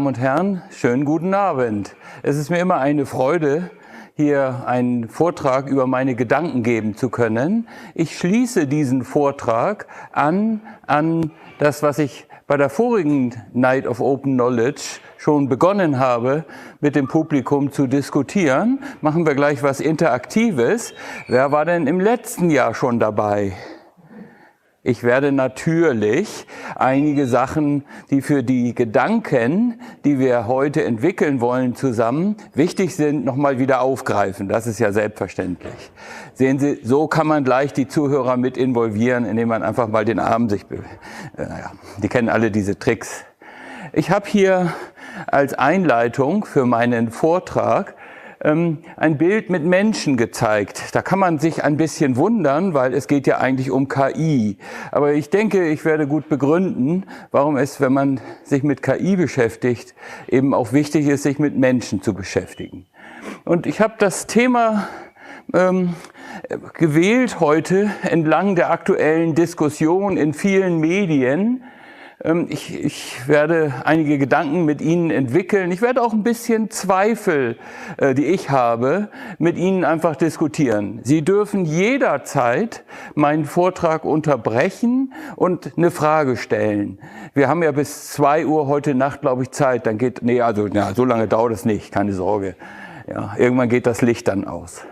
Damen und Herren, schönen guten Abend. Es ist mir immer eine Freude, hier einen Vortrag über meine Gedanken geben zu können. Ich schließe diesen Vortrag an das, was ich bei der vorigen Night of Open Knowledge schon begonnen habe, mit dem Publikum zu diskutieren. Machen wir gleich was Interaktives. Wer war denn im letzten Jahr schon dabei? Ich werde natürlich einige Sachen, die für die Gedanken, die wir heute entwickeln wollen zusammen, wichtig sind, nochmal wieder aufgreifen. Das ist ja selbstverständlich. Sehen Sie, so kann man gleich die Zuhörer mit involvieren, indem man einfach mal den Arm sich bewegt. Die kennen alle diese Tricks. Ich habe hier als Einleitung für meinen Vortrag ein Bild mit Menschen gezeigt. Da kann man sich ein bisschen wundern, weil es geht ja eigentlich um KI. Aber ich denke, ich werde gut begründen, warum es, wenn man sich mit KI beschäftigt, eben auch wichtig ist, sich mit Menschen zu beschäftigen. Und ich habe das Thema gewählt heute entlang der aktuellen Diskussion in vielen Medien. Ich werde einige Gedanken mit Ihnen entwickeln. Ich werde auch ein bisschen Zweifel, die ich habe, mit Ihnen einfach diskutieren. Sie dürfen jederzeit meinen Vortrag unterbrechen und eine Frage stellen. Wir haben ja bis 2 Uhr heute Nacht, glaube ich, Zeit. Dann geht, so lange dauert es nicht, keine Sorge. Ja, irgendwann geht das Licht dann aus.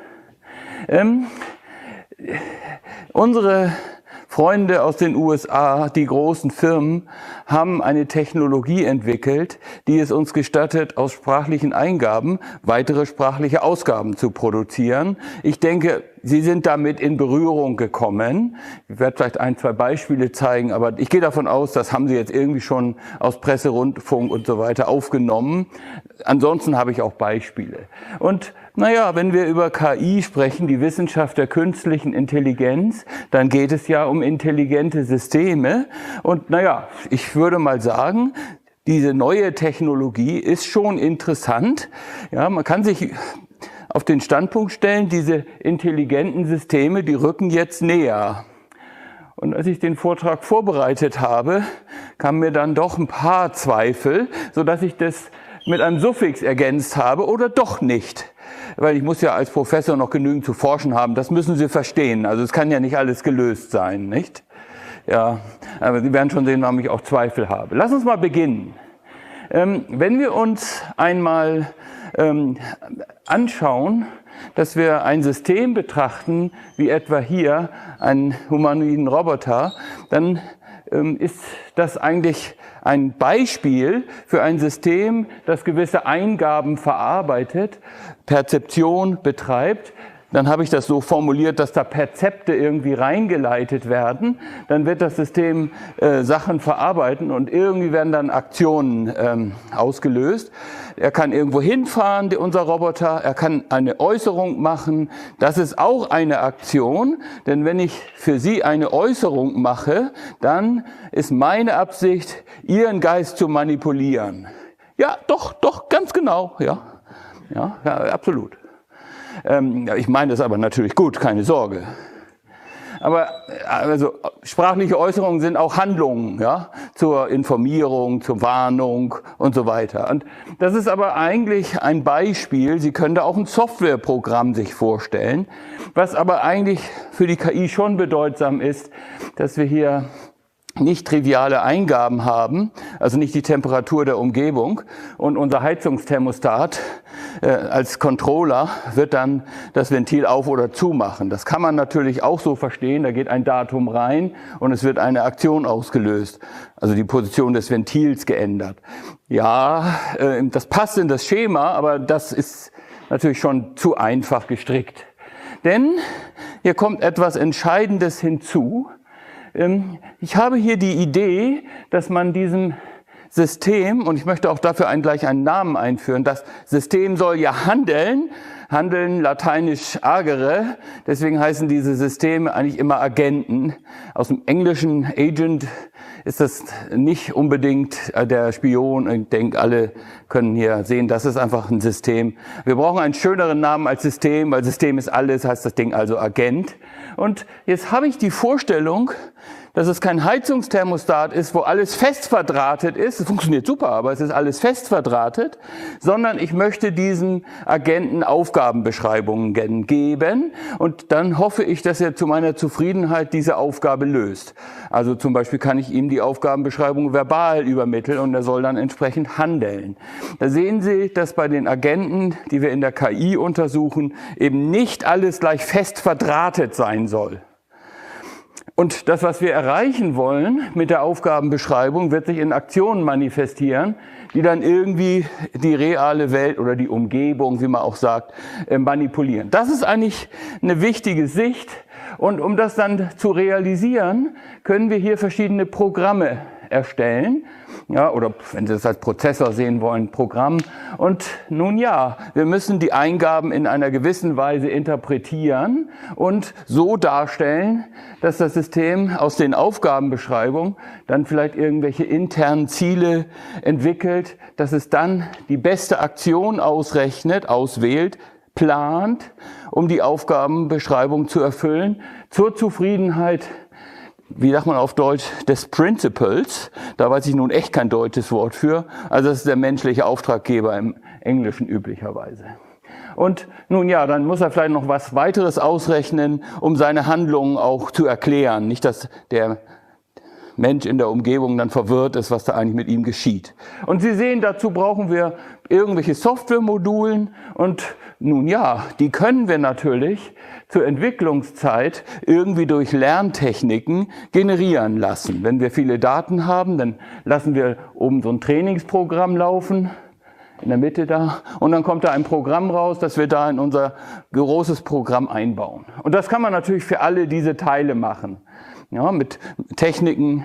Unsere Freunde aus den USA, die großen Firmen, haben eine Technologie entwickelt, die es uns gestattet, aus sprachlichen Eingaben weitere sprachliche Ausgaben zu produzieren. Ich denke, Sie sind damit in Berührung gekommen. Ich werde vielleicht 1, 2 Beispiele zeigen, aber ich gehe davon aus, das haben Sie jetzt irgendwie schon aus Presse, Rundfunk und so weiter aufgenommen. Ansonsten habe ich auch Beispiele. Und wenn wir über KI sprechen, die Wissenschaft der künstlichen Intelligenz, dann geht es ja um intelligente Systeme. Und ich würde mal sagen, diese neue Technologie ist schon interessant. Ja, man kann sich auf den Standpunkt stellen, diese intelligenten Systeme, die rücken jetzt näher. Und als ich den Vortrag vorbereitet habe, kamen mir dann doch ein paar Zweifel, sodass ich das mit einem Suffix ergänzt habe oder doch nicht. Weil ich muss ja als Professor noch genügend zu forschen haben, das müssen Sie verstehen. Also es kann ja nicht alles gelöst sein, nicht? Ja, aber Sie werden schon sehen, warum ich auch Zweifel habe. Lass uns mal beginnen. Wenn wir uns einmal anschauen, dass wir ein System betrachten, wie etwa hier einen humanoiden Roboter, dann ist das eigentlich ein Beispiel für ein System, das gewisse Eingaben verarbeitet, Perzeption betreibt. Dann habe ich das so formuliert, dass da Perzepte irgendwie reingeleitet werden. Dann wird das System Sachen verarbeiten und irgendwie werden dann Aktionen ausgelöst. Er kann irgendwo hinfahren, unser Roboter. Er kann eine Äußerung machen. Das ist auch eine Aktion, denn wenn ich für Sie eine Äußerung mache, dann ist meine Absicht, Ihren Geist zu manipulieren. Ja, doch, ganz genau, ja, absolut. Ich meine das aber natürlich gut, keine Sorge. Aber also sprachliche Äußerungen sind auch Handlungen, ja, zur Informierung, zur Warnung und so weiter. Und das ist aber eigentlich ein Beispiel. Sie können da auch ein Softwareprogramm sich vorstellen, was aber eigentlich für die KI schon bedeutsam ist, dass wir hier nicht triviale Eingaben haben, also nicht die Temperatur der Umgebung, und unser Heizungsthermostat als Controller wird dann das Ventil auf oder zu machen. Das kann man natürlich auch so verstehen, da geht ein Datum rein und es wird eine Aktion ausgelöst, also die Position des Ventils geändert. Ja, das passt in das Schema, aber das ist natürlich schon zu einfach gestrickt. Denn hier kommt etwas Entscheidendes hinzu. Ich habe hier die Idee, dass man diesem System, und ich möchte auch dafür gleich einen Namen einführen, das System soll ja handeln, handeln, lateinisch agere, deswegen heißen diese Systeme eigentlich immer Agenten. Aus dem englischen Agent ist das nicht unbedingt der Spion. Ich denke, alle können hier sehen, das ist einfach ein System. Wir brauchen einen schöneren Namen als System, weil System ist alles, heißt das Ding also Agent. Und jetzt habe ich die Vorstellung, dass es kein Heizungsthermostat ist, wo alles fest verdrahtet ist. Es funktioniert super, aber es ist alles fest verdrahtet. Sondern ich möchte diesen Agenten Aufgabenbeschreibungen geben. Und dann hoffe ich, dass er zu meiner Zufriedenheit diese Aufgabe löst. Also zum Beispiel kann ich ihm die Aufgabenbeschreibung verbal übermitteln und er soll dann entsprechend handeln. Da sehen Sie, dass bei den Agenten, die wir in der KI untersuchen, eben nicht alles gleich fest verdrahtet sein soll. Und das, was wir erreichen wollen mit der Aufgabenbeschreibung, wird sich in Aktionen manifestieren, die dann irgendwie die reale Welt oder die Umgebung, wie man auch sagt, manipulieren. Das ist eigentlich eine wichtige Sicht. Und um das dann zu realisieren, können wir hier verschiedene Programme erstellen. Ja, oder wenn Sie das als Prozessor sehen wollen, Programm. Und nun ja, wir müssen die Eingaben in einer gewissen Weise interpretieren und so darstellen, dass das System aus den Aufgabenbeschreibungen dann vielleicht irgendwelche internen Ziele entwickelt, dass es dann die beste Aktion ausrechnet, auswählt, plant, um die Aufgabenbeschreibung zu erfüllen, zur Zufriedenheit, wie sagt man auf Deutsch, des Principals. Da weiß ich nun echt kein deutsches Wort für. Also das ist der menschliche Auftraggeber im Englischen üblicherweise. Und nun ja, dann muss er vielleicht noch was weiteres ausrechnen, um seine Handlungen auch zu erklären. Nicht, dass der Mensch in der Umgebung dann verwirrt ist, was da eigentlich mit ihm geschieht. Und Sie sehen, dazu brauchen wir irgendwelche Softwaremodulen und nun ja, die können wir natürlich zur Entwicklungszeit irgendwie durch Lerntechniken generieren lassen. Wenn wir viele Daten haben, dann lassen wir oben so ein Trainingsprogramm laufen, in der Mitte da, und dann kommt da ein Programm raus, das wir da in unser großes Programm einbauen. Und das kann man natürlich für alle diese Teile machen. Ja, mit Techniken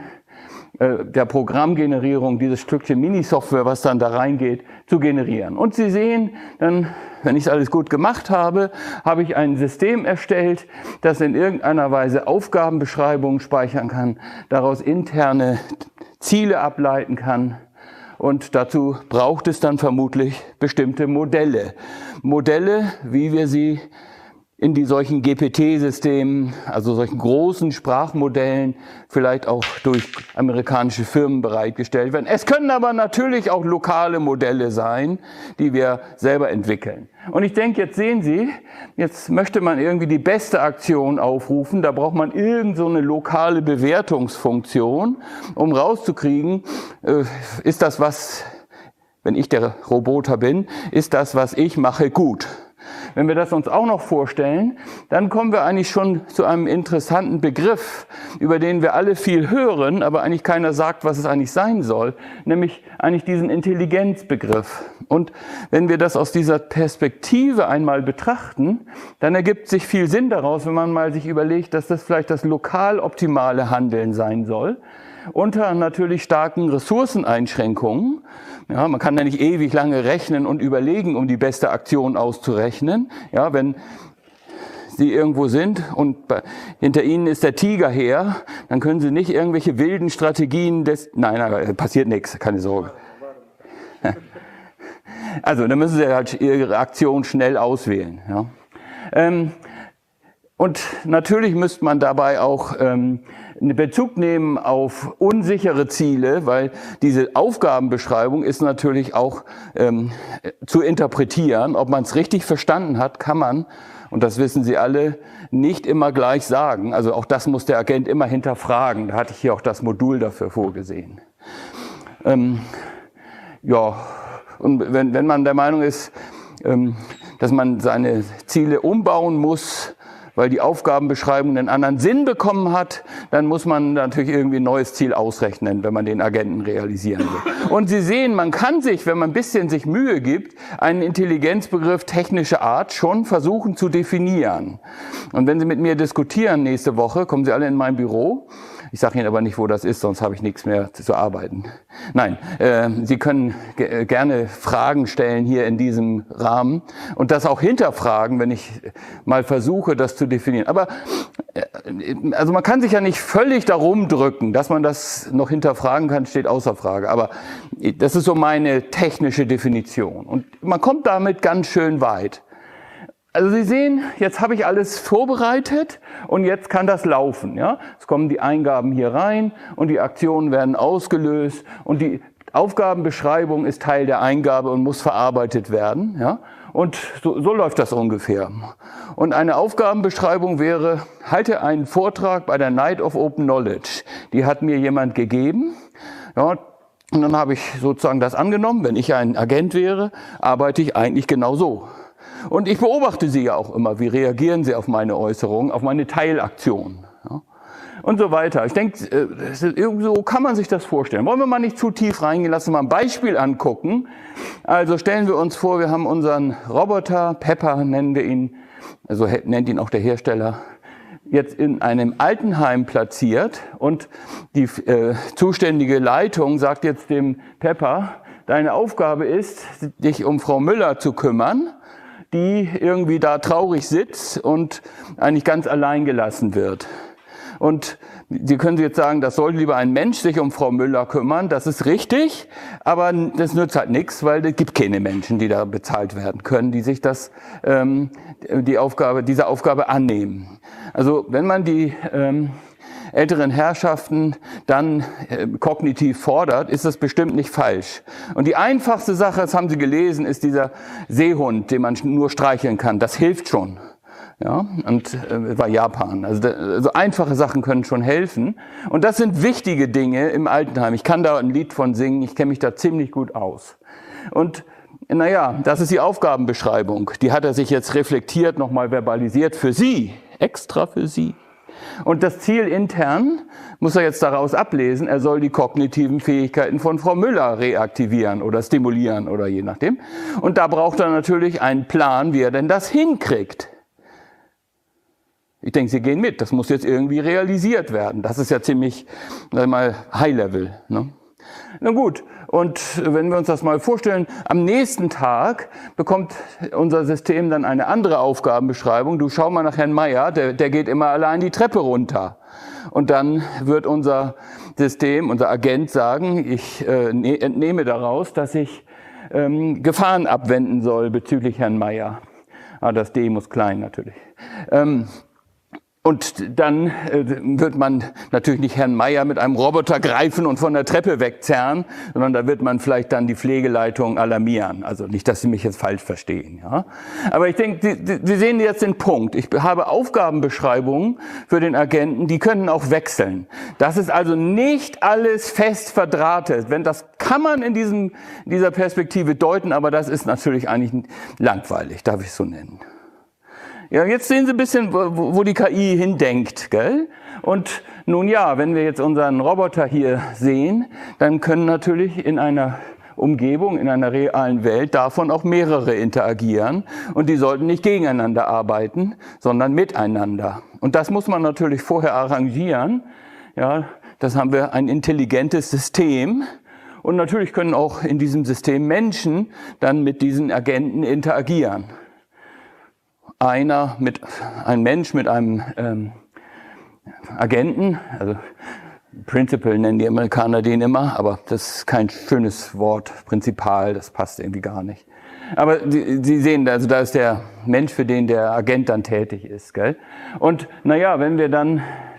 der Programmgenerierung, dieses Stückchen Minisoftware, was dann da reingeht, zu generieren. Und Sie sehen, dann, wenn ich es alles gut gemacht habe, habe ich ein System erstellt, das in irgendeiner Weise Aufgabenbeschreibungen speichern kann, daraus interne Ziele ableiten kann. Und dazu braucht es dann vermutlich bestimmte Modelle. Modelle, wie wir sie in die solchen GPT-Systemen, also solchen großen Sprachmodellen, vielleicht auch durch amerikanische Firmen bereitgestellt werden. Es können aber natürlich auch lokale Modelle sein, die wir selber entwickeln. Und ich denke, jetzt sehen Sie, jetzt möchte man irgendwie die beste Aktion aufrufen, da braucht man irgend so eine lokale Bewertungsfunktion, um rauszukriegen, ist das was, wenn ich der Roboter bin, ist das, was ich mache, gut. Wenn wir das uns auch noch vorstellen, dann kommen wir eigentlich schon zu einem interessanten Begriff, über den wir alle viel hören, aber eigentlich keiner sagt, was es eigentlich sein soll, nämlich eigentlich diesen Intelligenzbegriff. Und wenn wir das aus dieser Perspektive einmal betrachten, dann ergibt sich viel Sinn daraus, wenn man mal sich überlegt, dass das vielleicht das lokal optimale Handeln sein soll, unter natürlich starken Ressourceneinschränkungen. Ja, man kann ja nicht ewig lange rechnen und überlegen, um die beste Aktion auszurechnen. Ja, wenn Sie irgendwo sind und hinter Ihnen ist der Tiger her, dann können Sie nicht irgendwelche wilden Strategien nein, passiert nichts, keine Sorge. Also, dann müssen Sie halt Ihre Aktion schnell auswählen. Ja. Und natürlich müsste man dabei auch einen Bezug nehmen auf unsichere Ziele, weil diese Aufgabenbeschreibung ist natürlich auch zu interpretieren. Ob man es richtig verstanden hat, kann man, und das wissen Sie alle, nicht immer gleich sagen. Also auch das muss der Agent immer hinterfragen. Da hatte ich hier auch das Modul dafür vorgesehen. Ja, und wenn man der Meinung ist, dass man seine Ziele umbauen muss, weil die Aufgabenbeschreibung einen anderen Sinn bekommen hat, dann muss man natürlich irgendwie ein neues Ziel ausrechnen, wenn man den Agenten realisieren will. Und Sie sehen, man kann sich, wenn man ein bisschen sich Mühe gibt, einen Intelligenzbegriff technischer Art schon versuchen zu definieren. Und wenn Sie mit mir diskutieren nächste Woche, kommen Sie alle in mein Büro. Ich sage Ihnen aber nicht, wo das ist, sonst habe ich nichts mehr zu arbeiten. Nein, Sie können gerne Fragen stellen hier in diesem Rahmen und das auch hinterfragen, wenn ich mal versuche, das zu definieren. Aber also man kann sich ja nicht völlig darum drücken, dass man das noch hinterfragen kann, steht außer Frage. Aber das ist so meine technische Definition. Und man kommt damit ganz schön weit. Also Sie sehen, jetzt habe ich alles vorbereitet und jetzt kann das laufen. Ja? Es kommen die Eingaben hier rein und die Aktionen werden ausgelöst und die Aufgabenbeschreibung ist Teil der Eingabe und muss verarbeitet werden. Ja? Und so läuft das ungefähr. Und eine Aufgabenbeschreibung wäre, halte einen Vortrag bei der Night of Open Knowledge. Die hat mir jemand gegeben. Ja, und dann habe ich sozusagen das angenommen. Wenn ich ein Agent wäre, arbeite ich eigentlich genau so. Und ich beobachte Sie ja auch immer, wie reagieren Sie auf meine Äußerungen, auf meine Teilaktion. Ja? Und so weiter. Ich denke, so kann man sich das vorstellen. Wollen wir mal nicht zu tief reingehen, lassen wir mal ein Beispiel angucken. Also stellen wir uns vor, wir haben unseren Roboter, Pepper nennen wir ihn, also nennt ihn auch der Hersteller, jetzt in einem Altenheim platziert und die zuständige Leitung sagt jetzt dem Pepper, deine Aufgabe ist, dich um Frau Müller zu kümmern, die irgendwie da traurig sitzt und eigentlich ganz allein gelassen wird. Und Sie können jetzt sagen, das sollte lieber ein Mensch sich um Frau Müller kümmern, das ist richtig, aber das nützt halt nichts, weil es gibt keine Menschen, die da bezahlt werden können, die sich diese Aufgabe annehmen. Also wenn man die älteren Herrschaften dann kognitiv fordert, ist das bestimmt nicht falsch. Und die einfachste Sache, das haben Sie gelesen, ist dieser Seehund, den man nur streicheln kann. Das hilft schon. Ja, und war Japan. Also einfache Sachen können schon helfen. Und das sind wichtige Dinge im Altenheim. Ich kann da ein Lied von singen, ich kenne mich da ziemlich gut aus. Und naja, das ist die Aufgabenbeschreibung. Die hat er sich jetzt reflektiert, nochmal verbalisiert für Sie, extra für Sie. Und das Ziel intern muss er jetzt daraus ablesen, er soll die kognitiven Fähigkeiten von Frau Müller reaktivieren oder stimulieren oder je nachdem. Und da braucht er natürlich einen Plan, wie er denn das hinkriegt. Ich denke, Sie gehen mit, das muss jetzt irgendwie realisiert werden. Das ist ja ziemlich, sag ich mal, High-Level. Ne? Na gut, und wenn wir uns das mal vorstellen, am nächsten Tag bekommt unser System dann eine andere Aufgabenbeschreibung. Du schau mal nach Herrn Meier, der geht immer allein die Treppe runter. Und dann wird unser System, unser Agent sagen, ich entnehme daraus, dass ich Gefahren abwenden soll bezüglich Herrn Meier. Das D muss klein natürlich. Und dann wird man natürlich nicht Herrn Meier mit einem Roboter greifen und von der Treppe wegzerren, sondern da wird man vielleicht dann die Pflegeleitung alarmieren. Also nicht, dass Sie mich jetzt falsch verstehen. Ja? Aber ich denke, Sie sehen jetzt den Punkt. Ich habe Aufgabenbeschreibungen für den Agenten, die können auch wechseln. Das ist also nicht alles fest verdrahtet. Das kann man in dieser Perspektive deuten, aber das ist natürlich eigentlich langweilig, darf ich es so nennen. Ja, jetzt sehen Sie ein bisschen, wo die KI hindenkt, gell? Und nun ja, wenn wir jetzt unseren Roboter hier sehen, dann können natürlich in einer Umgebung, in einer realen Welt davon auch mehrere interagieren. Und die sollten nicht gegeneinander arbeiten, sondern miteinander. Und das muss man natürlich vorher arrangieren. Ja, das haben wir ein intelligentes System. Und natürlich können auch in diesem System Menschen dann mit diesen Agenten interagieren. Ein Mensch mit einem Agenten, also Principal nennen die Amerikaner den immer, aber das ist kein schönes Wort, Prinzipal, das passt irgendwie gar nicht. Aber Sie sehen, also da ist der Mensch, für den der Agent dann tätig ist, gell? Und naja, wenn wir dann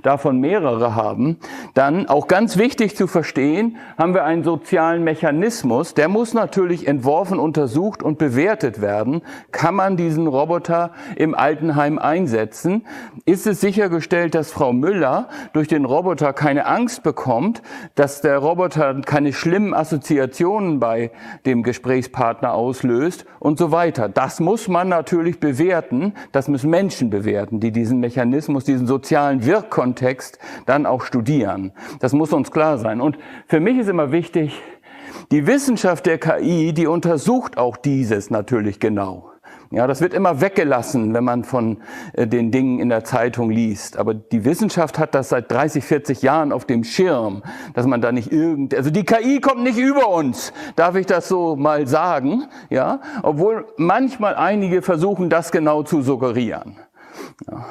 davon mehrere haben, dann auch ganz wichtig zu verstehen, haben wir einen sozialen Mechanismus, der muss natürlich entworfen, untersucht und bewertet werden. Kann man diesen Roboter im Altenheim einsetzen? Ist es sichergestellt, dass Frau Müller durch den Roboter keine Angst bekommt, dass der Roboter keine schlimmen Assoziationen bei dem Gesprächspartner auslöst und so weiter? Das muss man natürlich bewerten, das müssen Menschen bewerten, die diesen Mechanismus, diesen sozialen Wirkkontext dann auch studieren. Das muss uns klar sein. Und für mich ist immer wichtig, die Wissenschaft der KI, die untersucht auch dieses natürlich genau. Ja, das wird immer weggelassen, wenn man von den Dingen in der Zeitung liest. Aber die Wissenschaft hat das seit 30, 40 Jahren auf dem Schirm, dass man da nicht also die KI kommt nicht über uns, darf ich das so mal sagen, ja? Obwohl manchmal einige versuchen, das genau zu suggerieren. Ja.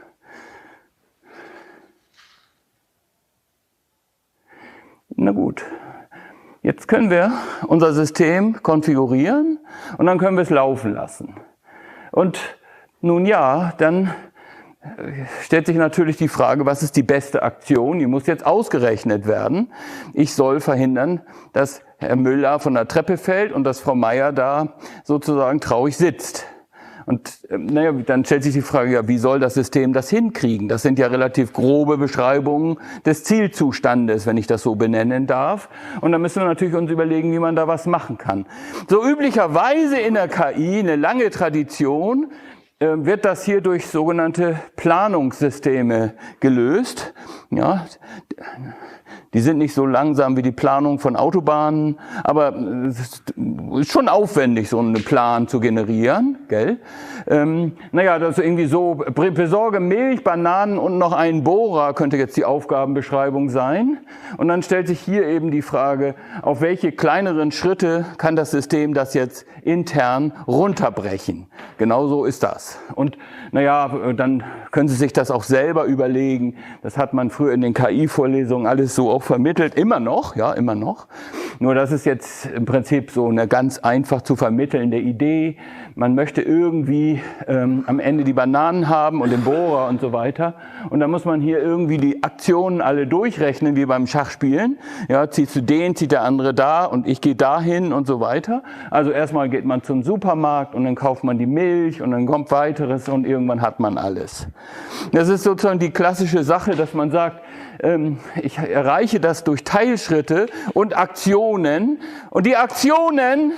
Na gut. Jetzt können wir unser System konfigurieren und dann können wir es laufen lassen. Und nun ja, dann stellt sich natürlich die Frage, was ist die beste Aktion? Die muss jetzt ausgerechnet werden. Ich soll verhindern, dass Herr Müller von der Treppe fällt und dass Frau Meier da sozusagen traurig sitzt. Und naja, dann stellt sich die Frage, ja, wie soll das System das hinkriegen? Das sind ja relativ grobe Beschreibungen des Zielzustandes, wenn ich das so benennen darf. Und dann müssen wir natürlich uns überlegen, wie man da was machen kann. So üblicherweise in der KI, eine lange Tradition, wird das hier durch sogenannte Planungssysteme gelöst. Ja, die sind nicht so langsam wie die Planung von Autobahnen, aber es ist schon aufwendig, so einen Plan zu generieren, gell? Naja, das ist irgendwie so, besorge Milch, Bananen und noch einen Bohrer, könnte jetzt die Aufgabenbeschreibung sein. Und dann stellt sich hier eben die Frage, auf welche kleineren Schritte kann das System das jetzt intern runterbrechen? Genau so ist das. Und naja, dann können Sie sich das auch selber überlegen. Das hat man früher in den KI-Vorlesungen alles so auch vermittelt, immer noch, ja, immer noch. Nur das ist jetzt im Prinzip so eine ganz einfach zu vermittelnde Idee. Man möchte irgendwie am Ende die Bananen haben und den Bohrer und so weiter. Und dann muss man hier irgendwie die Aktionen alle durchrechnen, wie beim Schachspielen. Ja, ziehst du den, zieht der andere da und ich gehe dahin und so weiter. Also erstmal geht man zum Supermarkt und dann kauft man die Milch und dann kommt weiteres und irgendwann hat man alles. Das ist sozusagen die klassische Sache, dass man sagt, ich erreiche das durch Teilschritte und Aktionen. Und die Aktionen,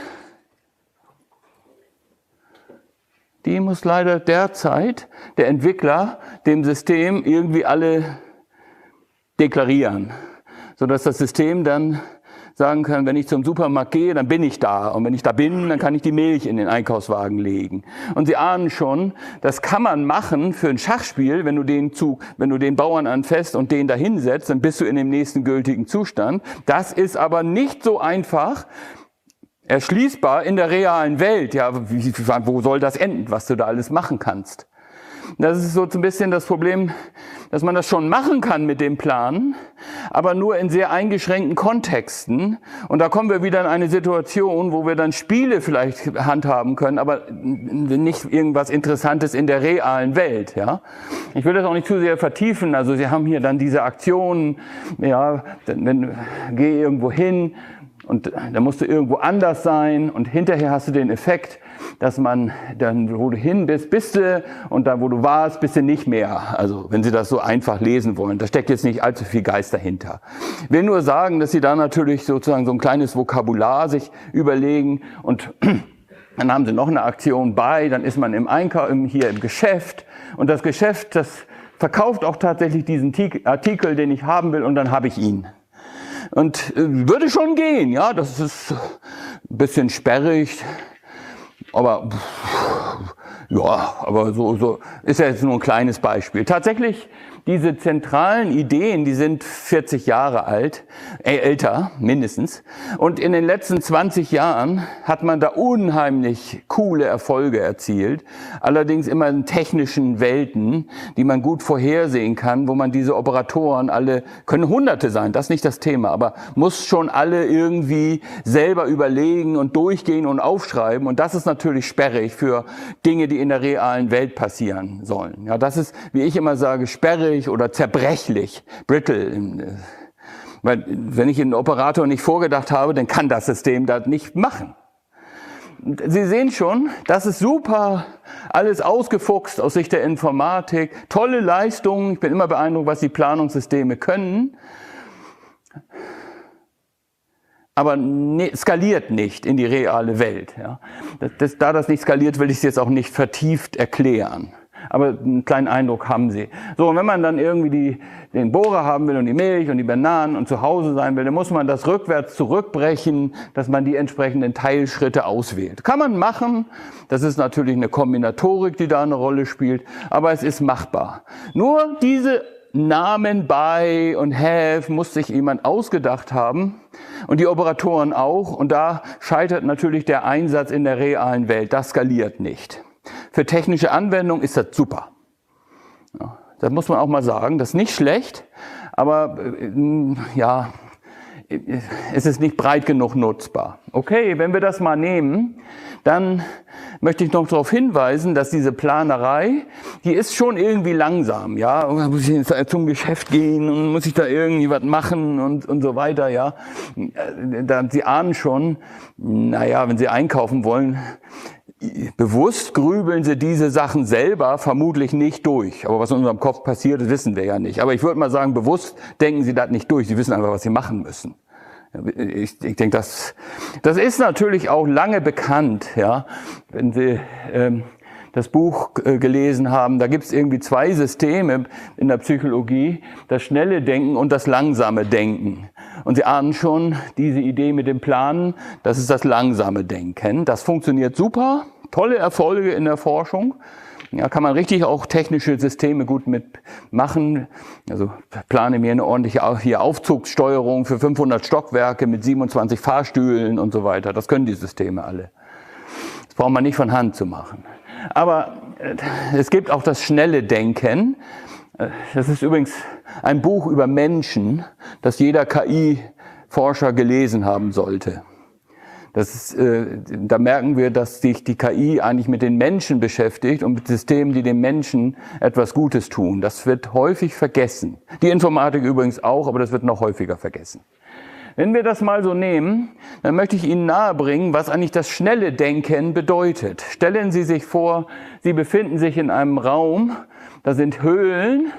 die muss leider derzeit der Entwickler dem System irgendwie alle deklarieren, sodass das System dann sagen kann, wenn ich zum Supermarkt gehe, dann bin ich da. Und wenn ich da bin, dann kann ich die Milch in den Einkaufswagen legen. Und Sie ahnen schon, das kann man machen für ein Schachspiel, wenn du den Bauern anfasst und den da hinsetzt, dann bist du in dem nächsten gültigen Zustand. Das ist aber nicht so einfach erschließbar in der realen Welt. Ja, wo soll das enden, was du da alles machen kannst? Das ist so ein bisschen das Problem, dass man das schon machen kann mit dem Plan, aber nur in sehr eingeschränkten Kontexten. Und da kommen wir wieder in eine Situation, wo wir dann Spiele vielleicht handhaben können, aber nicht irgendwas Interessantes in der realen Welt. Ja, ich will das auch nicht zu sehr vertiefen. Also Sie haben hier dann diese Aktionen, ja, geh irgendwo hin und dann musst du irgendwo anders sein und hinterher hast du den Effekt, dass man dann, wo du hin bist du und da, wo du warst, bist du nicht mehr. Also wenn Sie das so einfach lesen wollen, da steckt jetzt nicht allzu viel Geist dahinter. Ich will nur sagen, dass Sie da natürlich sozusagen so ein kleines Vokabular sich überlegen und dann haben Sie noch eine Aktion bei, dann ist man im Einkauf, hier im Geschäft und das Geschäft, das verkauft auch tatsächlich diesen Artikel, den ich haben will und dann habe ich ihn. Und würde schon gehen, ja, das ist ein bisschen sperrig. Aber ja, aber so ist ja jetzt nur ein kleines Beispiel. Tatsächlich, diese zentralen Ideen, die sind 40 Jahre alt, älter mindestens. Und in den letzten 20 Jahren hat man da unheimlich coole Erfolge erzielt. Allerdings immer in technischen Welten, die man gut vorhersehen kann, wo man diese Operatoren alle, können Hunderte sein, das ist nicht das Thema, aber muss schon alle irgendwie selber überlegen und durchgehen und aufschreiben. Und das ist natürlich sperrig für Dinge, die die in der realen Welt passieren sollen. Ja, das ist, wie ich immer sage, sperrig oder zerbrechlich, brittle. Weil wenn ich einen Operator nicht vorgedacht habe, dann kann das System das nicht machen. Sie sehen schon, das ist super, alles ausgefuchst aus Sicht der Informatik, tolle Leistungen, ich bin immer beeindruckt, was die Planungssysteme können, aber skaliert nicht in die reale Welt. Ja. Da das nicht skaliert, will ich es jetzt auch nicht vertieft erklären. Aber einen kleinen Eindruck haben Sie. So, und wenn man dann irgendwie den Bohrer haben will und die Milch und die Bananen und zu Hause sein will, dann muss man das rückwärts zurückbrechen, dass man die entsprechenden Teilschritte auswählt. Kann man machen. Das ist natürlich eine Kombinatorik, die da eine Rolle spielt, aber es ist machbar. Nur diese Namen by und have muss sich jemand ausgedacht haben und die Operatoren auch. Und da scheitert natürlich der Einsatz in der realen Welt. Das skaliert nicht. Für technische Anwendung ist das super. Ja, das muss man auch mal sagen. Das ist nicht schlecht, aber ja, es ist nicht breit genug nutzbar. Okay, wenn wir das mal nehmen, dann möchte ich noch darauf hinweisen, dass diese Planerei, die ist schon irgendwie langsam. Ja, muss ich jetzt zum Geschäft gehen und muss ich da irgendwie was machen und so weiter. Ja, Sie ahnen schon, naja, wenn Sie einkaufen wollen, bewusst grübeln Sie diese Sachen selber vermutlich nicht durch. Aber was in unserem Kopf passiert, das wissen wir ja nicht. Aber ich würde mal sagen, bewusst denken Sie das nicht durch. Sie wissen einfach, was Sie machen müssen. Ich denke, das ist natürlich auch lange bekannt. Ja, wenn Sie das Buch gelesen haben, da gibt es irgendwie zwei Systeme in der Psychologie, das schnelle Denken und das langsame Denken. Und Sie ahnen schon, diese Idee mit dem Planen, das ist das langsame Denken. Das funktioniert super, tolle Erfolge in der Forschung. Ja, kann man richtig auch technische Systeme gut mitmachen. Also plane mir eine ordentliche Aufzugssteuerung für 500 Stockwerke mit 27 Fahrstühlen und so weiter. Das können die Systeme alle. Das braucht man nicht von Hand zu machen. Aber es gibt auch das schnelle Denken. Das ist übrigens ein Buch über Menschen, das jeder KI-Forscher gelesen haben sollte. Da merken wir, dass sich die KI eigentlich mit den Menschen beschäftigt und mit Systemen, die dem Menschen etwas Gutes tun. Das wird häufig vergessen. Die Informatik übrigens auch, aber das wird noch häufiger vergessen. Wenn wir das mal so nehmen, dann möchte ich Ihnen nahebringen, was eigentlich das schnelle Denken bedeutet. Stellen Sie sich vor, Sie befinden sich in einem Raum, da sind Höhlen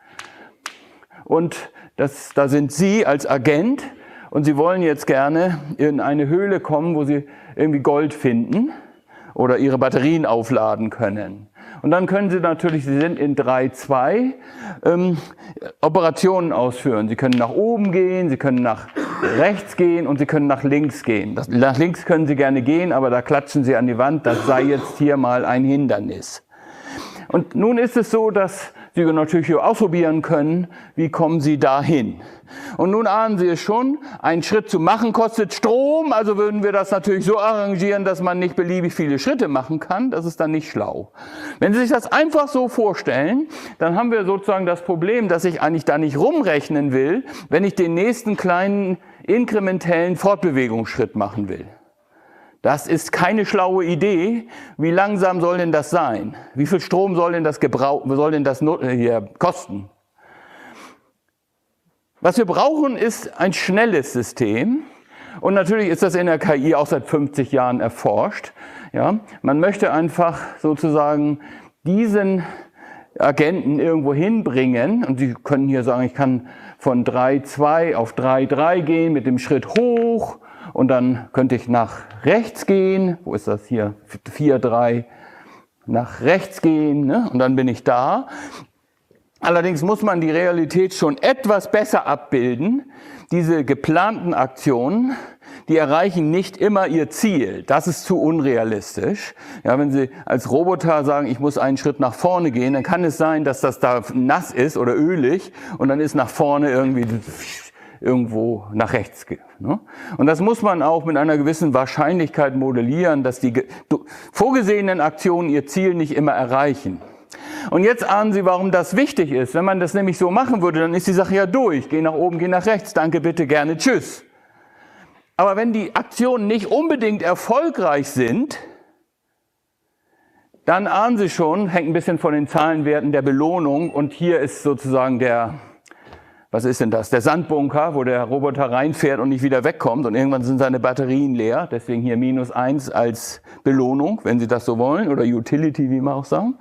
und da sind Sie als Agent und Sie wollen jetzt gerne in eine Höhle kommen, wo Sie irgendwie Gold finden oder Ihre Batterien aufladen können. Und dann können Sie natürlich, Sie sind in 3.2, Operationen ausführen. Sie können nach oben gehen, Sie können nach rechts gehen und Sie können nach links gehen. Nach links können Sie gerne gehen, aber da klatschen Sie an die Wand, das sei jetzt hier mal ein Hindernis. Und nun ist es so, dass Sie natürlich ausprobieren können, wie kommen Sie dahin. Und nun ahnen Sie es schon, einen Schritt zu machen kostet Strom, also würden wir das natürlich so arrangieren, dass man nicht beliebig viele Schritte machen kann, das ist dann nicht schlau. Wenn Sie sich das einfach so vorstellen, dann haben wir sozusagen das Problem, dass ich eigentlich da nicht rumrechnen will, wenn ich den nächsten kleinen inkrementellen Fortbewegungsschritt machen will. Das ist keine schlaue Idee. Wie langsam soll denn das sein? Wie viel Strom soll denn das kosten? Was wir brauchen, ist ein schnelles System. Und natürlich ist das in der KI auch seit 50 Jahren erforscht. Ja, man möchte einfach sozusagen diesen Agenten irgendwo hinbringen. Und Sie können hier sagen, ich kann von 3.2 auf 3.3 gehen mit dem Schritt hoch. Und dann könnte ich nach rechts gehen. Wo ist das hier? 4.3. Nach rechts gehen, ne? Und dann bin ich da. Allerdings muss man die Realität schon etwas besser abbilden. Diese geplanten Aktionen, die erreichen nicht immer ihr Ziel. Das ist zu unrealistisch. Ja, wenn Sie als Roboter sagen, ich muss einen Schritt nach vorne gehen, dann kann es sein, dass das da nass ist oder ölig und dann ist nach vorne irgendwo nach rechts geht. Ne? Und das muss man auch mit einer gewissen Wahrscheinlichkeit modellieren, dass die vorgesehenen Aktionen ihr Ziel nicht immer erreichen. Und jetzt ahnen Sie, warum das wichtig ist. Wenn man das nämlich so machen würde, dann ist die Sache ja durch. Geh nach oben, geh nach rechts, danke, bitte, gerne, tschüss. Aber wenn die Aktionen nicht unbedingt erfolgreich sind, dann ahnen Sie schon, hängt ein bisschen von den Zahlenwerten der Belohnung. Und hier ist sozusagen was ist denn das? Der Sandbunker, wo der Roboter reinfährt und nicht wieder wegkommt. Und irgendwann sind seine Batterien leer. Deswegen hier -1 als Belohnung, wenn Sie das so wollen. Oder Utility, wie man auch sagen.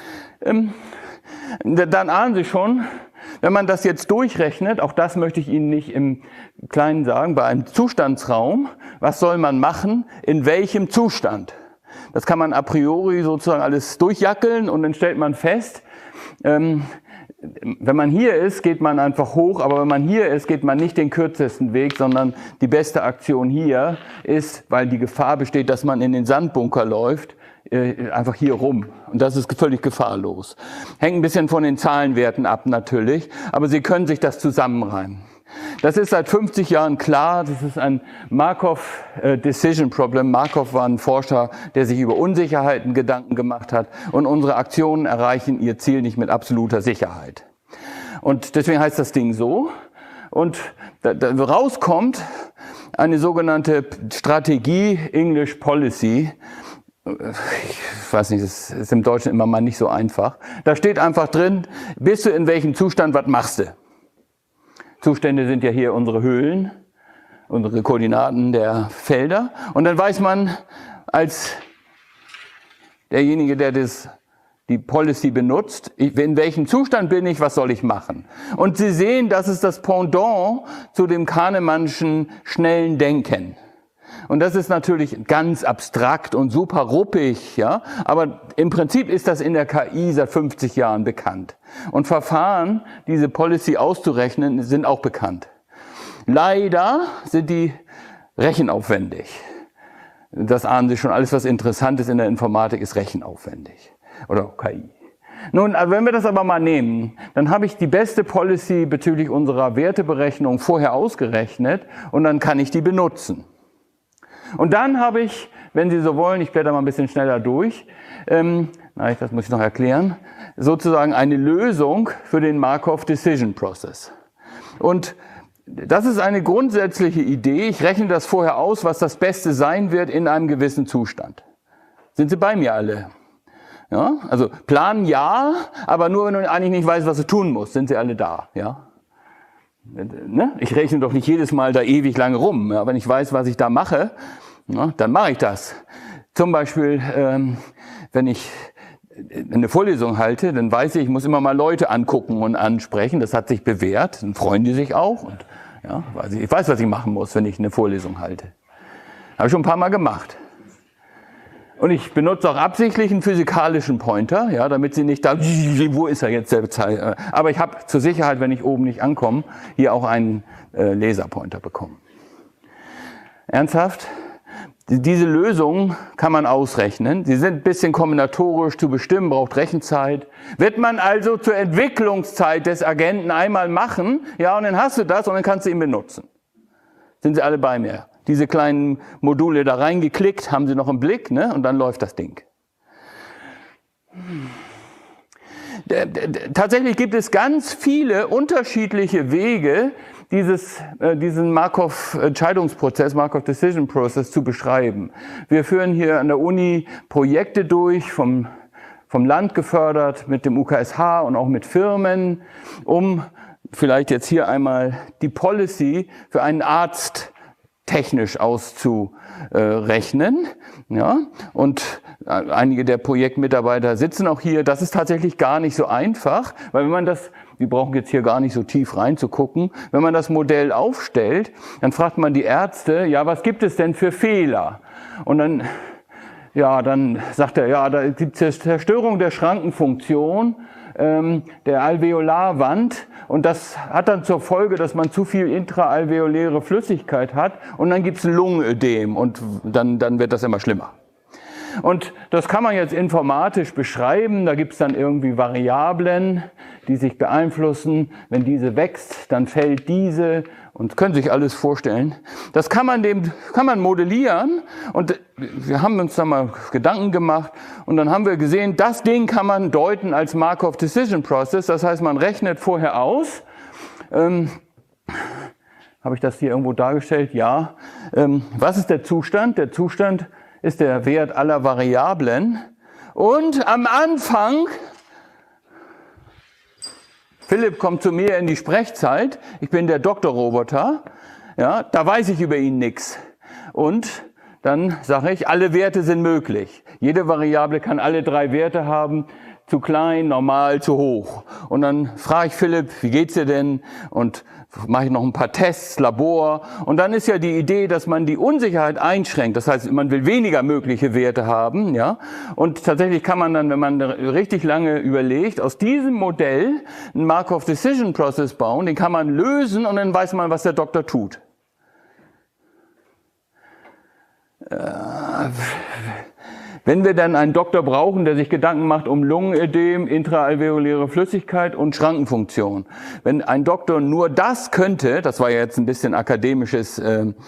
Dann ahnen Sie schon, wenn man das jetzt durchrechnet, auch das möchte ich Ihnen nicht im Kleinen sagen, bei einem Zustandsraum, was soll man machen, in welchem Zustand? Das kann man a priori sozusagen alles durchjackeln und dann stellt man fest, wenn man hier ist, geht man einfach hoch, aber wenn man hier ist, geht man nicht den kürzesten Weg, sondern die beste Aktion hier ist, weil die Gefahr besteht, dass man in den Sandbunker läuft, einfach hier rum. Und das ist völlig gefahrlos. Hängt ein bisschen von den Zahlenwerten ab natürlich, aber Sie können sich das zusammenreimen. Das ist seit 50 Jahren klar, das ist ein Markov Decision Problem. Markov war ein Forscher, der sich über Unsicherheiten Gedanken gemacht hat und unsere Aktionen erreichen ihr Ziel nicht mit absoluter Sicherheit. Und deswegen heißt das Ding so. Und da rauskommt eine sogenannte Strategie English Policy. Ich weiß nicht, das ist im Deutschen immer mal nicht so einfach. Da steht einfach drin, bist du in welchem Zustand, was machst du? Zustände sind ja hier unsere Höhlen, unsere Koordinaten der Felder. Und dann weiß man als derjenige, der die Policy benutzt, in welchem Zustand bin ich, was soll ich machen? Und Sie sehen, das ist das Pendant zu dem Kahnemannschen schnellen Denken. Und das ist natürlich ganz abstrakt und super ruppig, ja. Aber im Prinzip ist das in der KI seit 50 Jahren bekannt. Und Verfahren, diese Policy auszurechnen, sind auch bekannt. Leider sind die rechenaufwendig. Das ahnen Sie schon, alles was interessant ist in der Informatik ist rechenaufwendig. Oder auch KI. Nun, wenn wir das aber mal nehmen, dann habe ich die beste Policy bezüglich unserer Werteberechnung vorher ausgerechnet und dann kann ich die benutzen. Und dann habe ich, wenn Sie so wollen, ich blätter mal ein bisschen schneller durch, das muss ich noch erklären, sozusagen eine Lösung für den Markov Decision Process. Und das ist eine grundsätzliche Idee. Ich rechne das vorher aus, was das Beste sein wird in einem gewissen Zustand. Sind Sie bei mir alle? Ja? Also planen ja, aber nur wenn du eigentlich nicht weißt, was du tun musst, sind Sie alle da. Ja? Ich rechne doch nicht jedes Mal da ewig lange rum. Ja? Wenn ich weiß, was ich da mache, ja, dann mache ich das. Zum Beispiel, wenn ich eine Vorlesung halte, dann weiß ich muss immer mal Leute angucken und ansprechen. Das hat sich bewährt. Dann freuen die sich auch. Und, ja, ich weiß, was ich machen muss, wenn ich eine Vorlesung halte. Habe ich schon ein paar Mal gemacht. Und ich benutze auch absichtlich einen physikalischen Pointer, ja, damit Sie nicht da, wo ist er jetzt der Zeit? Aber ich habe zur Sicherheit, wenn ich oben nicht ankomme, hier auch einen Laserpointer bekommen. Ernsthaft? Diese Lösungen kann man ausrechnen. Sie sind ein bisschen kombinatorisch zu bestimmen, braucht Rechenzeit. Wird man also zur Entwicklungszeit des Agenten einmal machen, ja, und dann hast du das und dann kannst du ihn benutzen. Sind Sie alle bei mir? Diese kleinen Module da reingeklickt, haben Sie noch im Blick, ne? Und dann läuft das Ding. Tatsächlich gibt es ganz viele unterschiedliche Wege, diesen Markov-Entscheidungsprozess, Markov-Decision-Process zu beschreiben. Wir führen hier an der Uni Projekte durch, vom Land gefördert, mit dem UKSH und auch mit Firmen, um vielleicht jetzt hier einmal die Policy für einen Arzt technisch auszurechnen. Ja, und einige der Projektmitarbeiter sitzen auch hier. Das ist tatsächlich gar nicht so einfach, weil wenn man das, wir brauchen jetzt hier gar nicht so tief reinzugucken, wenn man das Modell aufstellt, dann fragt man die Ärzte, ja, was gibt es denn für Fehler? Und dann sagt er, ja, da gibt es Zerstörung der Schrankenfunktion, der Alveolarwand, und das hat dann zur Folge, dass man zu viel intraalveoläre Flüssigkeit hat und dann gibt es ein Lungenödem und dann wird das immer schlimmer. Und das kann man jetzt informatisch beschreiben, da gibt es dann irgendwie Variablen, die sich beeinflussen. Wenn diese wächst, dann fällt diese und können sich alles vorstellen. Das kann man modellieren und wir haben uns da mal Gedanken gemacht und dann haben wir gesehen, das Ding kann man deuten als Markov Decision Process. Das heißt, man rechnet vorher aus. Habe ich das hier irgendwo dargestellt? Ja. Was ist der Zustand? Der Zustand ist der Wert aller Variablen Und am Anfang, Philipp kommt zu mir in die Sprechzeit, ich bin der Doktorroboter, ja, da weiß ich über ihn nichts. Und dann sage ich, alle Werte sind möglich. Jede Variable kann alle 3 Werte haben, zu klein, normal, zu hoch. Und dann frage ich Philipp, wie geht's dir denn? Und mache ich noch ein paar Tests, Labor. Und dann ist ja die Idee, dass man die Unsicherheit einschränkt. Das heißt, man will weniger mögliche Werte haben, ja. Und tatsächlich kann man dann, wenn man richtig lange überlegt, aus diesem Modell einen Markov Decision Process bauen. Den kann man lösen und dann weiß man, was der Doktor tut. Wenn wir dann einen Doktor brauchen, der sich Gedanken macht um Lungenödem, intraalveoläre Flüssigkeit und Schrankenfunktion. Wenn ein Doktor nur das könnte, das war ja jetzt ein bisschen akademisches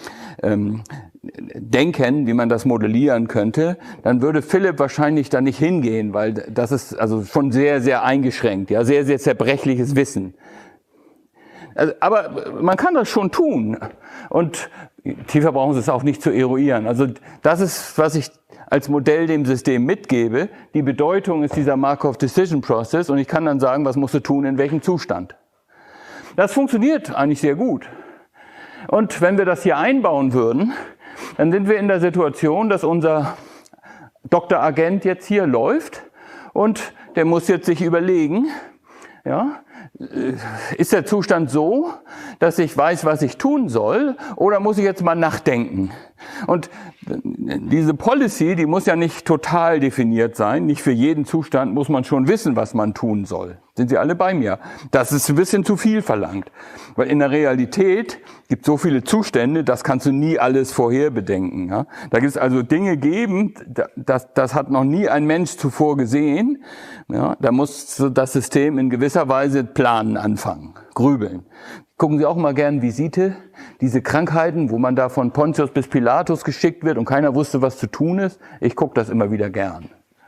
Denken, wie man das modellieren könnte, dann würde Philipp wahrscheinlich da nicht hingehen, weil das ist also schon sehr, sehr eingeschränkt, ja, sehr, sehr zerbrechliches Wissen. Also, aber man kann das schon tun. Und tiefer brauchen Sie es auch nicht zu eruieren. Also das ist, was ich als Modell dem System mitgebe. Die Bedeutung ist dieser Markov Decision Process und ich kann dann sagen, was musst du tun, in welchem Zustand. Das funktioniert eigentlich sehr gut. Und wenn wir das hier einbauen würden, dann sind wir in der Situation, dass unser Doktoragent jetzt hier läuft und der muss jetzt sich überlegen, ja, ist der Zustand so, dass ich weiß, was ich tun soll, oder muss ich jetzt mal nachdenken? Und diese Policy, die muss ja nicht total definiert sein. Nicht für jeden Zustand muss man schon wissen, was man tun soll. Sind Sie alle bei mir? Das ist ein bisschen zu viel verlangt. Weil in der Realität gibt es so viele Zustände, das kannst du nie alles vorherbedenken. Ja? Da gibt es also Dinge geben, das hat noch nie ein Mensch zuvor gesehen. Ja? Da muss das System in gewisser Weise planen anfangen, grübeln. Gucken Sie auch mal gern Visite, diese Krankheiten, wo man da von Pontius bis Pilatus geschickt wird und keiner wusste, was zu tun ist. Ich gucke das immer wieder gern.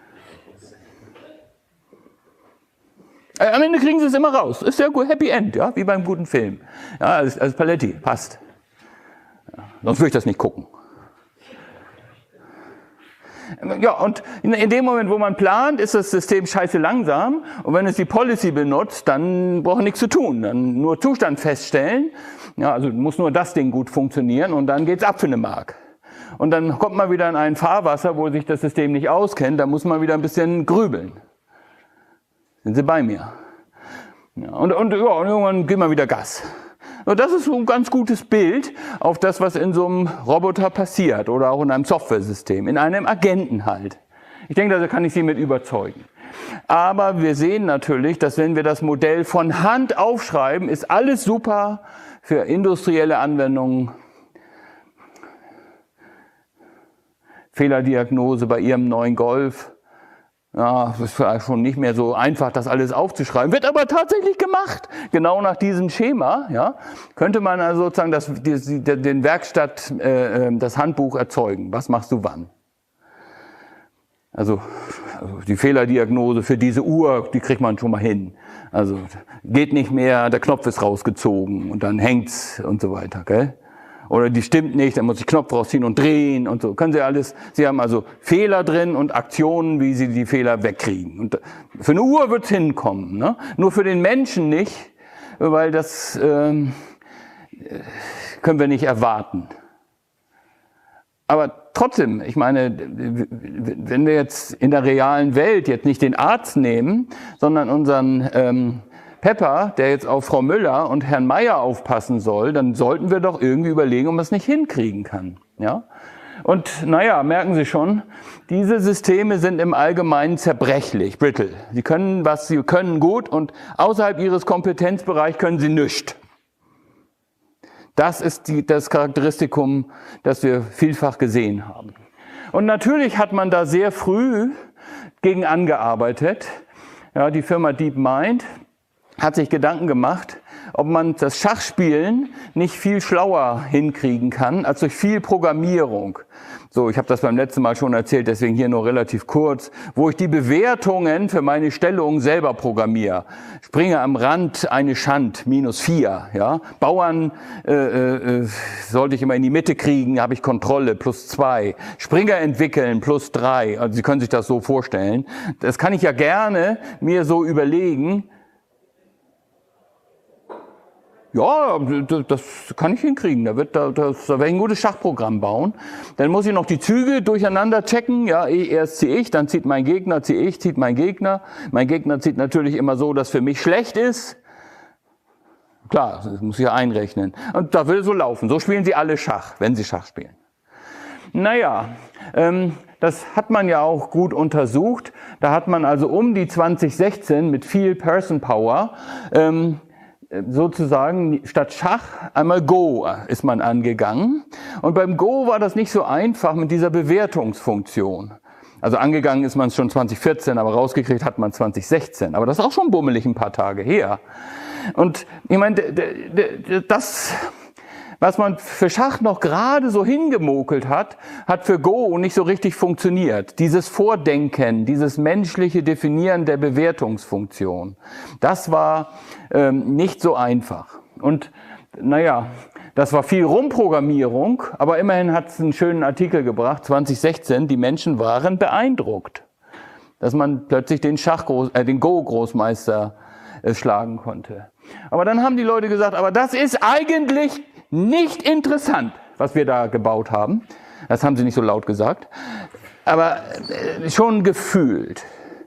Am Ende kriegen Sie es immer raus. Ist ja gut, Happy End, ja, wie beim guten Film. Ja, als Paletti, passt. Ja, sonst würde ich das nicht gucken. Ja, und in dem Moment, wo man plant, ist das System scheiße langsam. Und wenn es die Policy benutzt, dann braucht man nichts zu tun. Dann nur Zustand feststellen. Ja, also muss nur das Ding gut funktionieren und dann geht's ab für eine Mark. Und dann kommt man wieder in ein Fahrwasser, wo sich das System nicht auskennt. Da muss man wieder ein bisschen grübeln. Sind Sie bei mir? Ja, und irgendwann gibt man wieder Gas. Und das ist so ein ganz gutes Bild auf das, was in so einem Roboter passiert oder auch in einem Softwaresystem, in einem Agenten halt. Ich denke, da kann ich Sie mit überzeugen. Aber wir sehen natürlich, dass wenn wir das Modell von Hand aufschreiben, ist alles super für industrielle Anwendungen. Fehlerdiagnose bei Ihrem neuen Golf. Ja, es ist vielleicht schon nicht mehr so einfach, das alles aufzuschreiben. Wird aber tatsächlich gemacht. Genau nach diesem Schema, ja, könnte man also sozusagen den Werkstatt, das Handbuch erzeugen. Was machst du wann? Also die Fehlerdiagnose für diese Uhr, die kriegt man schon mal hin. Also geht nicht mehr, der Knopf ist rausgezogen und dann hängt's und so weiter, gell? Oder die stimmt nicht, dann muss ich Knopf rausziehen und drehen und so. Können Sie alles. Sie haben also Fehler drin und Aktionen, wie Sie die Fehler wegkriegen. Und für eine Uhr wird's hinkommen, ne? Nur für den Menschen nicht, weil das können wir nicht erwarten. Aber trotzdem, ich meine, wenn wir jetzt in der realen Welt jetzt nicht den Arzt nehmen, sondern unseren Pepper, der jetzt auf Frau Müller und Herrn Meier aufpassen soll, dann sollten wir doch irgendwie überlegen, ob man es nicht hinkriegen kann. Ja? Und naja, merken Sie schon, diese Systeme sind im Allgemeinen zerbrechlich, brittle. Sie können, was sie können, gut und außerhalb ihres Kompetenzbereichs können sie nichts. Das ist das Charakteristikum, das wir vielfach gesehen haben. Und natürlich hat man da sehr früh gegen angearbeitet. Ja, die Firma DeepMind hat sich Gedanken gemacht, ob man das Schachspielen nicht viel schlauer hinkriegen kann, als durch viel Programmierung. So, ich habe das beim letzten Mal schon erzählt, deswegen hier nur relativ kurz, wo ich die Bewertungen für meine Stellung selber programmiere. Springe am Rand eine Schand, -4, ja. Bauern sollte ich immer in die Mitte kriegen, habe ich Kontrolle, +2. Springer entwickeln, +3. Also Sie können sich das so vorstellen. Das kann ich ja gerne mir so überlegen. Ja, das kann ich hinkriegen. Da werde ich ein gutes Schachprogramm bauen. Dann muss ich noch die Züge durcheinander checken. Ja, erst ziehe ich, dann zieht mein Gegner, ziehe ich, zieht mein Gegner. Mein Gegner zieht natürlich immer so, dass für mich schlecht ist. Klar, das muss ich ja einrechnen. Und da will so laufen. So spielen sie alle Schach, wenn sie Schach spielen. Naja, das hat man ja auch gut untersucht. Da hat man also um die 2016 mit viel Person Power sozusagen statt Schach einmal Go ist man angegangen. Und beim Go war das nicht so einfach mit dieser Bewertungsfunktion. Also angegangen ist man es schon 2014, aber rausgekriegt hat man 2016. Aber das ist auch schon bummelig ein paar Tage her. Und ich meine, das, was man für Schach noch gerade so hingemokelt hat, hat für Go nicht so richtig funktioniert. Dieses Vordenken, dieses menschliche Definieren der Bewertungsfunktion, das war nicht so einfach. Und naja, das war viel Rumprogrammierung, aber immerhin hat es einen schönen Artikel gebracht, 2016, die Menschen waren beeindruckt, dass man plötzlich den Go-Großmeister schlagen konnte. Aber dann haben die Leute gesagt, aber das ist eigentlich nicht interessant, was wir da gebaut haben. Das haben sie nicht so laut gesagt, aber schon gefühlt.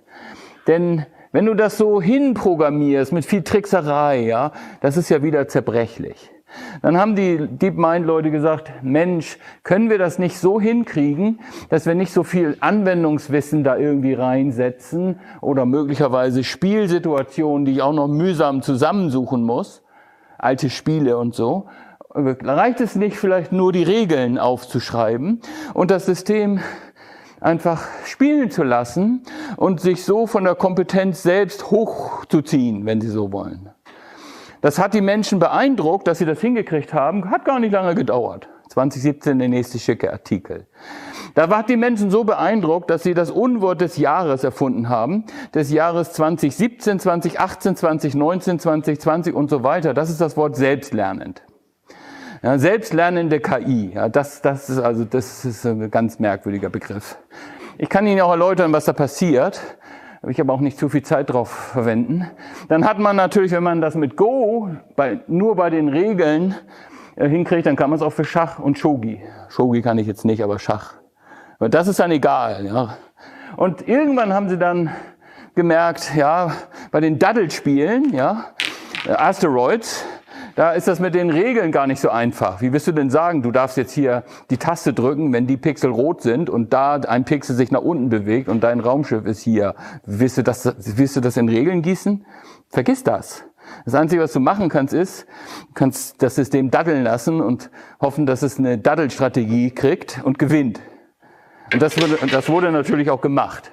Denn wenn du das so hinprogrammierst mit viel Trickserei, ja, das ist ja wieder zerbrechlich. Dann haben die DeepMind-Leute gesagt, Mensch, können wir das nicht so hinkriegen, dass wir nicht so viel Anwendungswissen da irgendwie reinsetzen oder möglicherweise Spielsituationen, die ich auch noch mühsam zusammensuchen muss, alte Spiele und so. Reicht es nicht, vielleicht nur die Regeln aufzuschreiben und das System einfach spielen zu lassen und sich so von der Kompetenz selbst hochzuziehen, wenn sie so wollen. Das hat die Menschen beeindruckt, dass sie das hingekriegt haben. Hat gar nicht lange gedauert. 2017 der nächste schicke Artikel. Da hat die Menschen so beeindruckt, dass sie das Unwort des Jahres erfunden haben. Des Jahres 2017, 2018, 2019, 2020 und so weiter. Das ist das Wort selbstlernend. Ja, selbstlernende KI, ja, das ist ein ganz merkwürdiger Begriff. Ich kann Ihnen auch erläutern, was da passiert. Ich habe auch nicht zu viel Zeit drauf verwenden. Dann hat man natürlich, wenn man das mit Go nur bei den Regeln hinkriegt, dann kann man es auch für Schach und Shogi. Shogi kann ich jetzt nicht, aber Schach. Aber das ist dann egal. Ja. Und irgendwann haben sie dann gemerkt, ja, bei den Daddelspielen, ja, Asteroids, da ist das mit den Regeln gar nicht so einfach. Wie wirst du denn sagen, du darfst jetzt hier die Taste drücken, wenn die Pixel rot sind und da ein Pixel sich nach unten bewegt und dein Raumschiff ist hier. Willst du das in Regeln gießen? Vergiss das. Das Einzige, was du machen kannst, ist, du kannst das System daddeln lassen und hoffen, dass es eine Daddelstrategie kriegt und gewinnt. Und das wurde natürlich auch gemacht.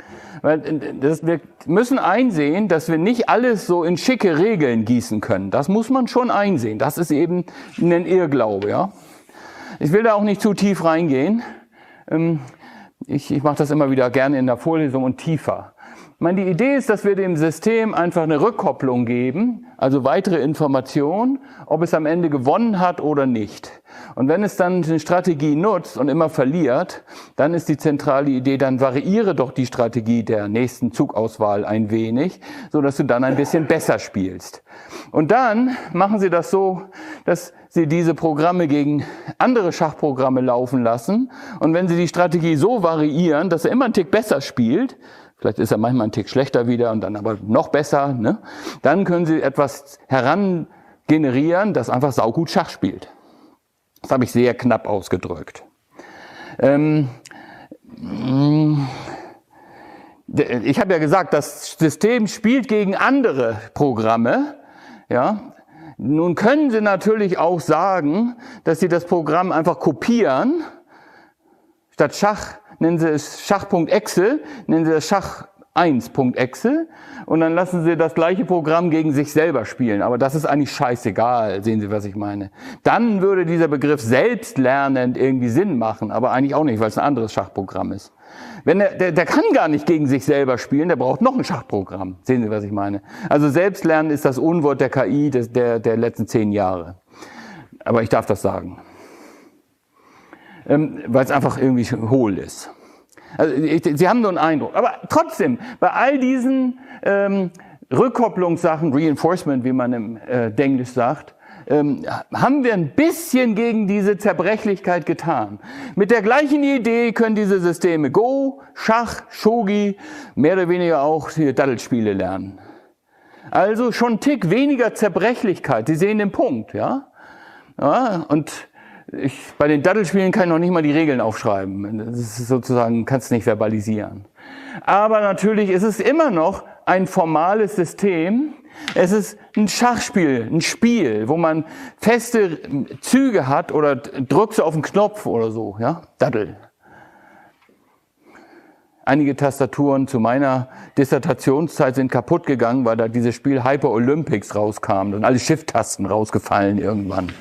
Wir müssen einsehen, dass wir nicht alles so in schicke Regeln gießen können. Das muss man schon einsehen. Das ist eben ein Irrglaube. Ja? Ich will da auch nicht zu tief reingehen. Ich mache das immer wieder gerne in der Vorlesung und tiefer. Ich meine, die Idee ist, dass wir dem System einfach eine Rückkopplung geben, also weitere Informationen, ob es am Ende gewonnen hat oder nicht. Und wenn es dann eine Strategie nutzt und immer verliert, dann ist die zentrale Idee, dann variiere doch die Strategie der nächsten Zugauswahl ein wenig, so dass du dann ein bisschen besser spielst. Und dann machen sie das so, dass sie diese Programme gegen andere Schachprogramme laufen lassen. Und wenn sie die Strategie so variieren, dass er immer einen Tick besser spielt, vielleicht ist er manchmal einen Tick schlechter wieder und dann aber noch besser, ne? Dann können sie etwas herangenerieren, das einfach saugut Schach spielt. Das habe ich sehr knapp ausgedrückt. Ich habe ja gesagt, das System spielt gegen andere Programme. Ja? Nun können Sie natürlich auch sagen, dass Sie das Programm einfach kopieren. Statt Schach nennen Sie es Schach.excel, nennen Sie es Schach 1.exe und dann lassen Sie das gleiche Programm gegen sich selber spielen. Aber das ist eigentlich scheißegal, sehen Sie, was ich meine. Dann würde dieser Begriff selbstlernend irgendwie Sinn machen, aber eigentlich auch nicht, weil es ein anderes Schachprogramm ist. Wenn der kann gar nicht gegen sich selber spielen, der braucht noch ein Schachprogramm. Sehen Sie, was ich meine? Also Selbstlernen ist das Unwort der KI der letzten 10 Jahre. Aber ich darf das sagen. Weil es einfach irgendwie hohl ist. Also Sie haben nur einen Eindruck. Aber trotzdem, bei all diesen Rückkopplungssachen, Reinforcement, wie man im Denglisch sagt, haben wir ein bisschen gegen diese Zerbrechlichkeit getan. Mit der gleichen Idee können diese Systeme Go, Schach, Shogi, mehr oder weniger auch die Daddelspiele lernen. Also schon einen Tick weniger Zerbrechlichkeit. Sie sehen den Punkt, ja? Ja, und bei den Daddelspielen kann ich noch nicht mal die Regeln aufschreiben. Das ist sozusagen, kannst nicht verbalisieren. Aber natürlich ist es immer noch ein formales System. Es ist ein Schachspiel, ein Spiel, wo man feste Züge hat oder drückst du auf den Knopf oder so, ja? Daddel. Einige Tastaturen zu meiner Dissertationszeit sind kaputt gegangen, weil da dieses Spiel Hyper Olympics rauskam und alle Shift-Tasten rausgefallen irgendwann.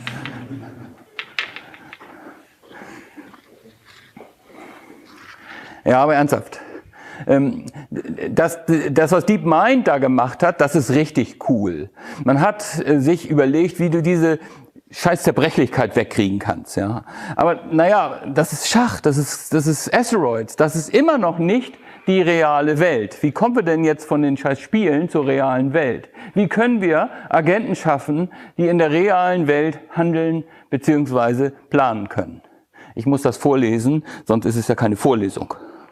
Ja, aber ernsthaft. Das, was DeepMind da gemacht hat, das ist richtig cool. Man hat sich überlegt, wie du diese scheiß Zerbrechlichkeit wegkriegen kannst, ja. Aber naja, das ist Schach, das ist Asteroids, das ist immer noch nicht die reale Welt. Wie kommen wir denn jetzt von den scheiß Spielen zur realen Welt? Wie können wir Agenten schaffen, die in der realen Welt handeln bzw. planen können? Ich muss das vorlesen, sonst ist es ja keine Vorlesung.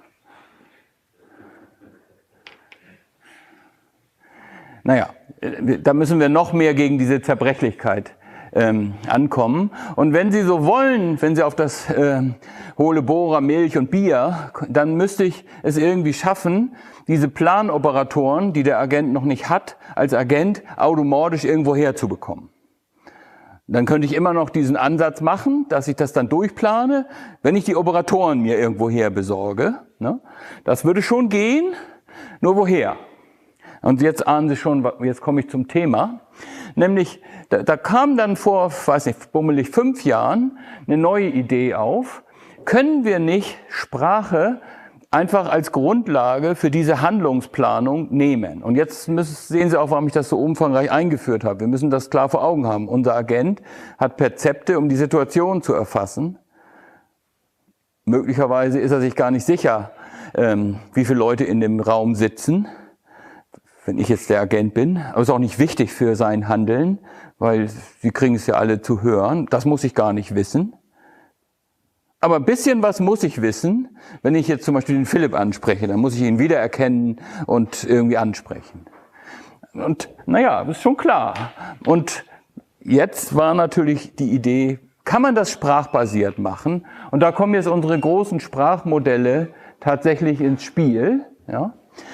Naja, da müssen wir noch mehr gegen diese Zerbrechlichkeit ankommen. Und wenn Sie so wollen, wenn Sie auf das hohle Bohrer, Milch und Bier, dann müsste ich es irgendwie schaffen, diese Planoperatoren, die der Agent noch nicht hat, als Agent automatisch irgendwo herzubekommen. Dann könnte ich immer noch diesen Ansatz machen, dass ich das dann durchplane, wenn ich die Operatoren mir irgendwo her besorge. Ne? Das würde schon gehen, nur woher? Und jetzt ahnen Sie schon, jetzt komme ich zum Thema. Nämlich, da kam dann vor, weiß nicht, bummelig 5 Jahren eine neue Idee auf. Können wir nicht Sprache einfach als Grundlage für diese Handlungsplanung nehmen? Und jetzt sehen Sie auch, warum ich das so umfangreich eingeführt habe. Wir müssen das klar vor Augen haben. Unser Agent hat Perzepte, um die Situation zu erfassen. Möglicherweise ist er sich gar nicht sicher, wie viele Leute in dem Raum sitzen, wenn ich jetzt der Agent bin. Aber es ist auch nicht wichtig für sein Handeln, weil Sie kriegen es ja alle zu hören. Das muss ich gar nicht wissen. Aber ein bisschen was muss ich wissen, wenn ich jetzt zum Beispiel den Philipp anspreche. Dann muss ich ihn wiedererkennen und irgendwie ansprechen. Und naja, das ist schon klar. Und jetzt war natürlich die Idee, kann man das sprachbasiert machen? Und da kommen jetzt unsere großen Sprachmodelle tatsächlich ins Spiel. Ja?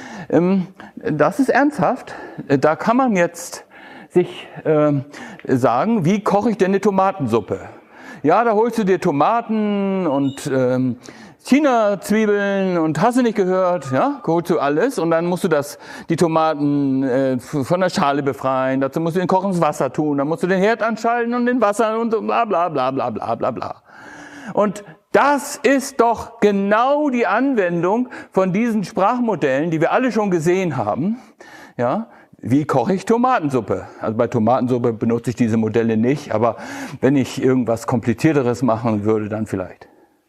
Das ist ernsthaft. Da kann man jetzt sich sagen, wie koche ich denn eine Tomatensuppe? Ja, da holst du dir Tomaten und China-Zwiebeln und hast du nicht gehört, ja, holst du alles und dann musst du die Tomaten von der Schale befreien, dazu musst du in kochendes Wasser tun, dann musst du den Herd anschalten und den Wasser und bla bla bla bla bla bla bla. Und das ist doch genau die Anwendung von diesen Sprachmodellen, die wir alle schon gesehen haben. Ja, wie koche ich Tomatensuppe? Also bei Tomatensuppe benutze ich diese Modelle nicht, aber wenn ich irgendwas Komplizierteres machen würde, dann vielleicht.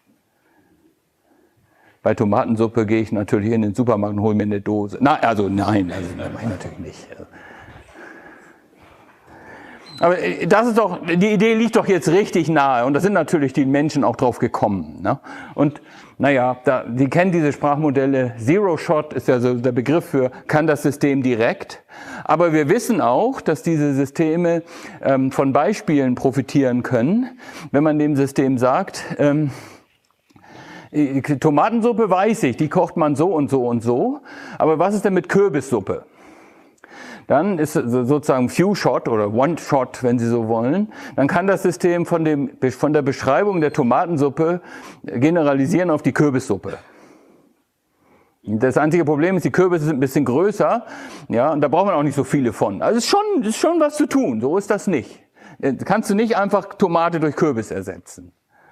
Bei Tomatensuppe gehe ich natürlich in den Supermarkt und hole mir eine Dose. Nein, das mache ich natürlich nicht. Aber das ist doch, die Idee liegt doch jetzt richtig nahe und da sind natürlich die Menschen auch drauf gekommen. Ne? Und naja, Sie kennen diese Sprachmodelle. Zero Shot ist ja so der Begriff für, kann das System direkt. Aber wir wissen auch, dass diese Systeme von Beispielen profitieren können, wenn man dem System sagt, Tomatensuppe weiß ich, die kocht man so und so und so. Aber was ist denn mit Kürbissuppe? Dann ist sozusagen Few-Shot oder One-Shot, wenn Sie so wollen. Dann kann das System von der Beschreibung der Tomatensuppe generalisieren auf die Kürbissuppe. Das einzige Problem ist, die Kürbisse sind ein bisschen größer, ja, und da braucht man auch nicht so viele von. Also es ist schon was zu tun, so ist das nicht. Kannst du nicht einfach Tomate durch Kürbis ersetzen.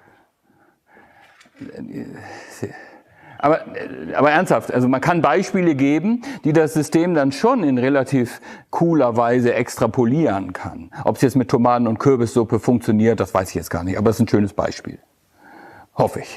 Aber ernsthaft, also man kann Beispiele geben, die das System dann schon in relativ cooler Weise extrapolieren kann. Ob es jetzt mit Tomaten- und Kürbissuppe funktioniert, das weiß ich jetzt gar nicht, aber es ist ein schönes Beispiel. Hoffe ich.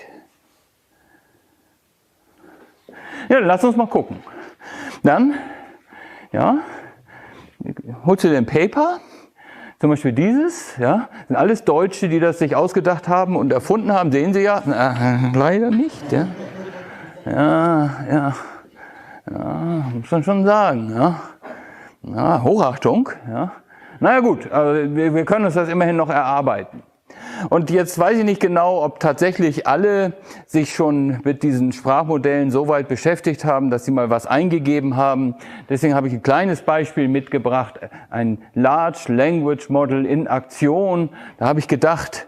Ja, dann lass uns mal gucken. Dann, ja, holst du den Paper, zum Beispiel dieses, ja, sind alles Deutsche, die das sich ausgedacht haben und erfunden haben, sehen Sie ja, leider nicht, ja. Ja, muss man schon sagen, ja. Ja, Hochachtung, ja. Naja gut, also wir können uns das immerhin noch erarbeiten. Und jetzt weiß ich nicht genau, ob tatsächlich alle sich schon mit diesen Sprachmodellen so weit beschäftigt haben, dass sie mal was eingegeben haben. Deswegen habe ich ein kleines Beispiel mitgebracht, ein Large Language Model in Aktion. Da habe ich gedacht,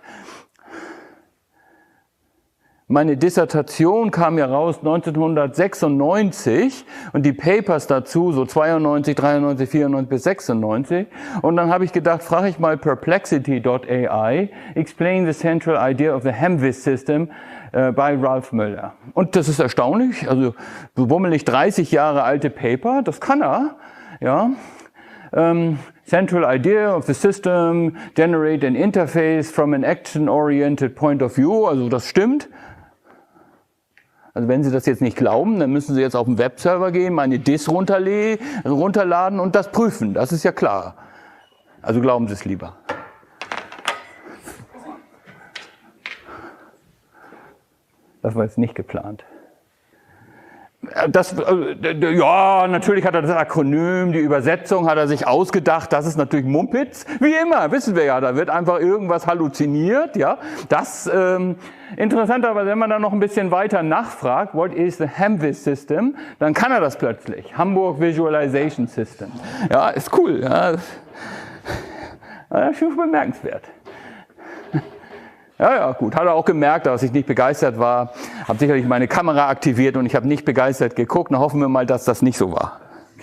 meine Dissertation kam ja raus 1996 und die Papers dazu so 92, 93, 94 bis 96. Und dann habe ich gedacht, frage ich mal Perplexity.ai, Explain the Central Idea of the HEMWIS System bei Ralph Möller. Und das ist erstaunlich, also so bummelig 30 Jahre alte Paper, das kann er, ja. Central idea of the system, generate an interface from an action-oriented point of view, also das stimmt. Also wenn Sie das jetzt nicht glauben, dann müssen Sie jetzt auf den Webserver gehen, meine DIS runterladen und das prüfen. Das ist ja klar. Also glauben Sie es lieber. Das war jetzt nicht geplant. Ja, natürlich hat er das Akronym, die Übersetzung hat er sich ausgedacht, das ist natürlich Mumpitz. Wie immer, wissen wir ja, da wird einfach irgendwas halluziniert, ja. Das, interessant, aber wenn man dann noch ein bisschen weiter nachfragt, what is the HEMWIS System, dann kann er das plötzlich. Hamburg Visualization System. Ja, ist cool, ja. Das ist schon bemerkenswert. Ja, gut. Hat er auch gemerkt, dass ich nicht begeistert war. Habe sicherlich meine Kamera aktiviert und ich habe nicht begeistert geguckt. Na, hoffen wir mal, dass das nicht so war.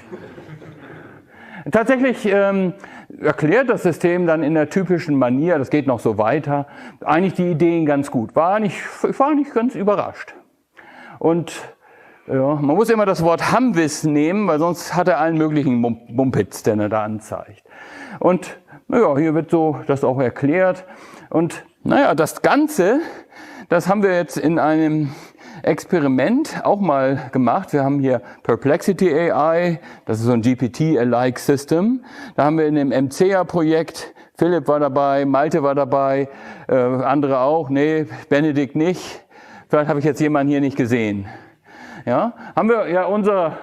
Tatsächlich erklärt das System dann in der typischen Manier, das geht noch so weiter, eigentlich die Ideen ganz gut. Ich war nicht ganz überrascht. Und ja, man muss immer das Wort HEMWIS nehmen, weil sonst hat er allen möglichen Mumpitz, den er da anzeigt. Und naja, hier wird so das auch erklärt. Und naja, das Ganze, das haben wir jetzt in einem Experiment auch mal gemacht. Wir haben hier Perplexity AI, das ist so ein GPT-alike System. Da haben wir in dem MCA-Projekt, Philipp war dabei, Malte war dabei, andere auch, nee, Benedikt nicht. Vielleicht habe ich jetzt jemanden hier nicht gesehen. Ja, haben wir ja unser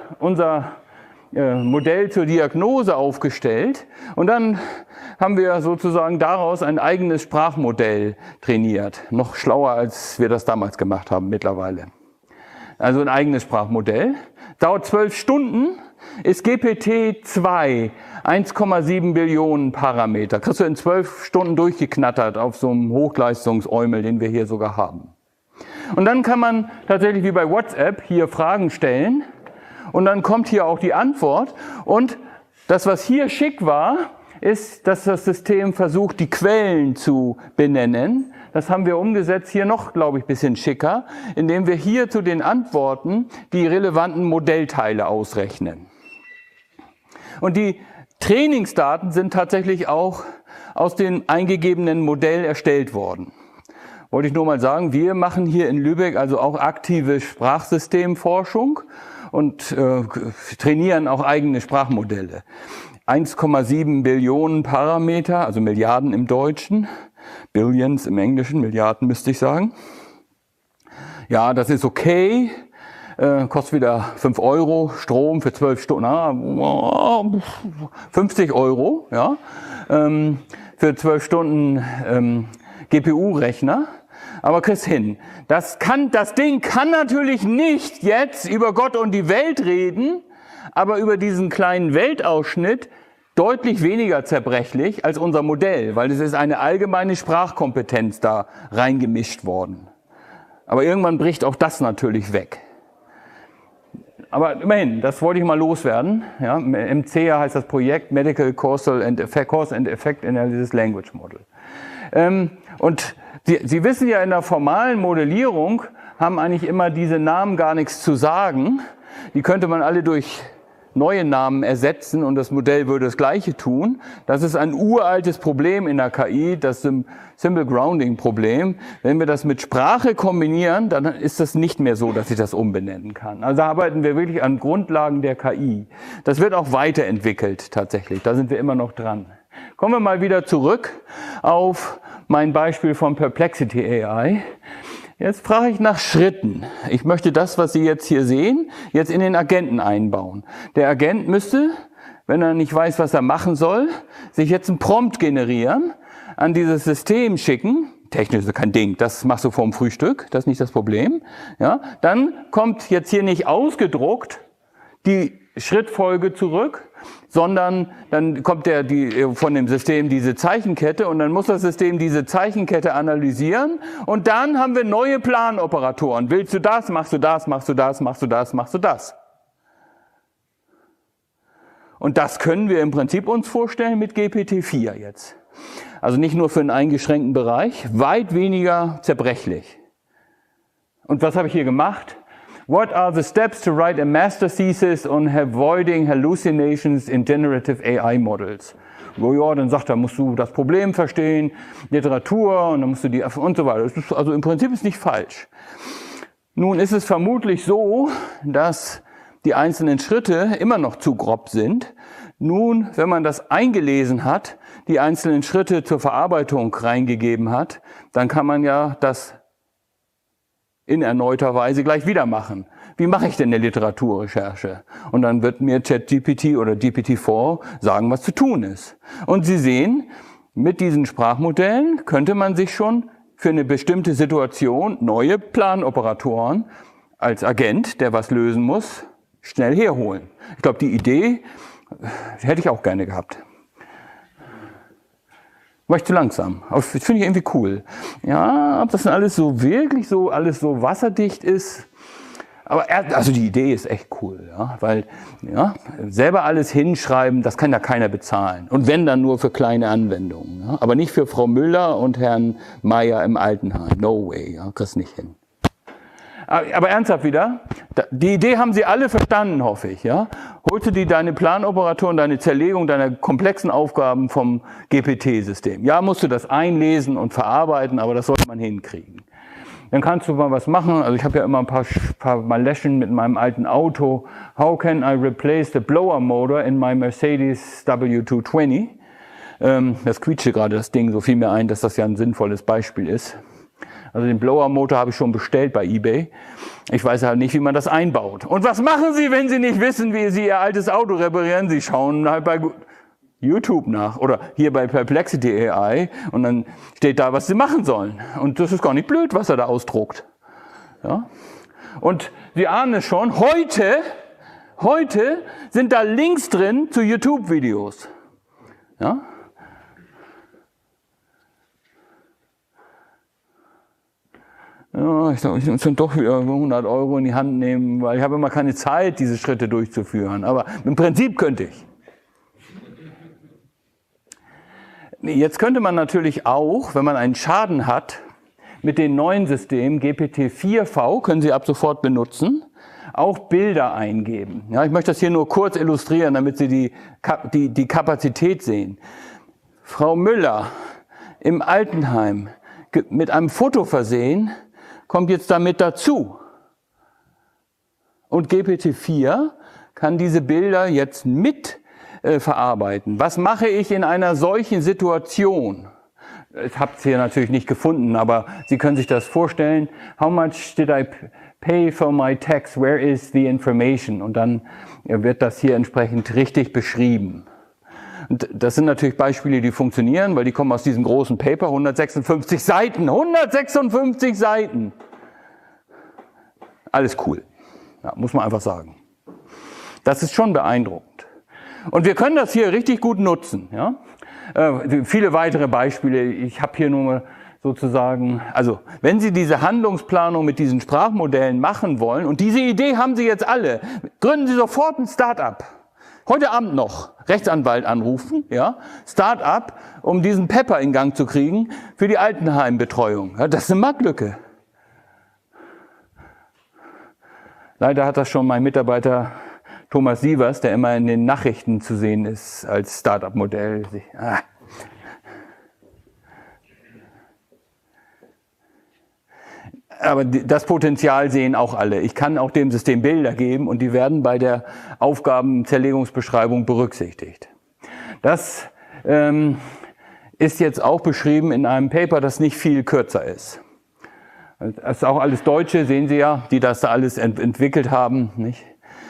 Modell zur Diagnose aufgestellt und dann haben wir sozusagen daraus ein eigenes Sprachmodell trainiert. Noch schlauer, als wir das damals gemacht haben mittlerweile. Also ein eigenes Sprachmodell. Dauert 12 Stunden, ist GPT-2, 1,7 Billionen Parameter. Kriegst du in 12 Stunden durchgeknattert auf so einem Hochleistungsäumel, den wir hier sogar haben. Und dann kann man tatsächlich wie bei WhatsApp hier Fragen stellen und dann kommt hier auch die Antwort. Und das, was hier schick war, ist, dass das System versucht, die Quellen zu benennen. Das haben wir umgesetzt, hier noch, glaube ich, ein bisschen schicker, indem wir hier zu den Antworten die relevanten Modellteile ausrechnen. Und die Trainingsdaten sind tatsächlich auch aus dem eingegebenen Modell erstellt worden. Wollte ich nur mal sagen, wir machen hier in Lübeck also auch aktive Sprachsystemforschung und trainieren auch eigene Sprachmodelle. 1,7 Billionen Parameter, also Milliarden im Deutschen, Billions im Englischen, Milliarden müsste ich sagen. Ja, das ist okay, kostet wieder 5 Euro, Strom für 12 Stunden, 50 Euro, ja, für 12 Stunden GPU-Rechner. Aber kriegst hin. Das Ding kann natürlich nicht jetzt über Gott und die Welt reden, aber über diesen kleinen Weltausschnitt deutlich weniger zerbrechlich als unser Modell, weil es ist eine allgemeine Sprachkompetenz da reingemischt worden. Aber irgendwann bricht auch das natürlich weg. aber immerhin, das wollte ich mal loswerden. Ja, MCA heißt das Projekt Medical Cause and Effect Analysis Language Model. Und Sie wissen ja, in der formalen Modellierung haben eigentlich immer diese Namen gar nichts zu sagen. Die könnte man alle durch neue Namen ersetzen und das Modell würde das Gleiche tun. Das ist ein uraltes Problem in der KI, das Symbol Grounding Problem. Wenn wir das mit Sprache kombinieren, dann ist das nicht mehr so, dass ich das umbenennen kann. Also arbeiten wir wirklich an Grundlagen der KI. Das wird auch weiterentwickelt tatsächlich, da sind wir immer noch dran. Kommen wir mal wieder zurück auf mein Beispiel von Perplexity AI. Jetzt frage ich nach Schritten. Ich möchte das, was Sie jetzt hier sehen, jetzt in den Agenten einbauen. Der Agent müsste, wenn er nicht weiß, was er machen soll, sich jetzt einen Prompt generieren, an dieses System schicken. Technisch ist kein Ding, das machst du vorm Frühstück, das ist nicht das Problem. Ja, dann kommt jetzt hier nicht ausgedruckt die Schrittfolge zurück, sondern dann kommt von dem System diese Zeichenkette und dann muss das System diese Zeichenkette analysieren und dann haben wir neue Planoperatoren. Willst du das, machst du das, machst du das, machst du das, machst du das. Und das können wir im Prinzip uns vorstellen mit GPT-4 jetzt. Also nicht nur für einen eingeschränkten Bereich, weit weniger zerbrechlich. Und was habe ich hier gemacht? What are the steps to write a master thesis on avoiding hallucinations in generative AI models? Ja, dann sagt er, musst du das Problem verstehen, Literatur und dann musst du die und so weiter. Also im Prinzip ist nicht falsch. Nun ist es vermutlich so, dass die einzelnen Schritte immer noch zu grob sind. Nun, wenn man das eingelesen hat, die einzelnen Schritte zur Verarbeitung reingegeben hat, dann kann man ja das in erneuter Weise gleich wieder machen. Wie mache ich denn eine Literaturrecherche? Und dann wird mir ChatGPT oder GPT-4 sagen, was zu tun ist. Und Sie sehen, mit diesen Sprachmodellen könnte man sich schon für eine bestimmte Situation neue Planoperatoren als Agent, der was lösen muss, schnell herholen. Ich glaube, die Idee hätte ich auch gerne gehabt. War ich zu langsam. Aber das finde ich irgendwie cool. Ja, ob das denn alles so wirklich so, alles so wasserdicht ist. Aber also die Idee ist echt cool, ja, weil ja, selber alles hinschreiben, das kann ja keiner bezahlen. Und wenn, dann nur für kleine Anwendungen. Ja, aber nicht für Frau Müller und Herrn Meier im Altenheim. No way, ja, kriegst nicht hin. Aber ernsthaft wieder, die Idee haben Sie alle verstanden, hoffe ich. Ja? Holst du deine Planoperatoren, deine Zerlegung deiner komplexen Aufgaben vom GPT-System. Ja, musst du das einlesen und verarbeiten, aber das sollte man hinkriegen. Dann kannst du mal was machen. Also ich habe ja immer ein paar Maleschen mit meinem alten Auto. How can I replace the blower motor in my Mercedes W220? Das quietschte gerade das Ding, so fiel mir ein, dass das ja ein sinnvolles Beispiel ist. Also den Blower-Motor habe ich schon bestellt bei eBay. Ich weiß halt nicht, wie man das einbaut. Und was machen Sie, wenn Sie nicht wissen, wie Sie Ihr altes Auto reparieren? Sie schauen halt bei YouTube nach oder hier bei Perplexity AI und dann steht da, was Sie machen sollen. Und das ist gar nicht blöd, was er da ausdruckt. Ja? Und Sie ahnen es schon, heute sind da Links drin zu YouTube-Videos. Ja? Ja, ich glaube, ich muss dann doch wieder 100 € in die Hand nehmen, weil ich habe immer keine Zeit, diese Schritte durchzuführen. Aber im Prinzip könnte ich. Jetzt könnte man natürlich auch, wenn man einen Schaden hat, mit den neuen Systemen GPT-4V, können Sie ab sofort benutzen, auch Bilder eingeben. Ja, ich möchte das hier nur kurz illustrieren, damit Sie die Kapazität sehen. Frau Müller im Altenheim mit einem Foto versehen, kommt jetzt damit dazu. Und GPT-4 kann diese Bilder jetzt mit verarbeiten. Was mache ich in einer solchen Situation? Ich habe es hier natürlich nicht gefunden, aber Sie können sich das vorstellen. How much did I pay for my tax? Where is the information? Und dann wird das hier entsprechend richtig beschrieben. Und das sind natürlich Beispiele, die funktionieren, weil die kommen aus diesem großen Paper, 156 Seiten, 156 Seiten. Alles cool, ja, muss man einfach sagen. Das ist schon beeindruckend. Und wir können das hier richtig gut nutzen. Ja? Viele weitere Beispiele, ich habe hier nur sozusagen, also wenn Sie diese Handlungsplanung mit diesen Sprachmodellen machen wollen, und diese Idee haben Sie jetzt alle, gründen Sie sofort ein Start-up. Heute Abend noch Rechtsanwalt anrufen, ja, Start-up, um diesen Pepper in Gang zu kriegen für die Altenheimbetreuung. Ja, das ist eine Marktlücke. Leider hat das schon mein Mitarbeiter Thomas Sievers, der immer in den Nachrichten zu sehen ist, als Start-up-Modell. Aber das Potenzial sehen auch alle. Ich kann auch dem System Bilder geben und die werden bei der Aufgabenzerlegungsbeschreibung berücksichtigt. Das ist jetzt auch beschrieben in einem Paper, das nicht viel kürzer ist. Das ist auch alles Deutsche, sehen Sie ja, die das da alles entwickelt haben. Nicht?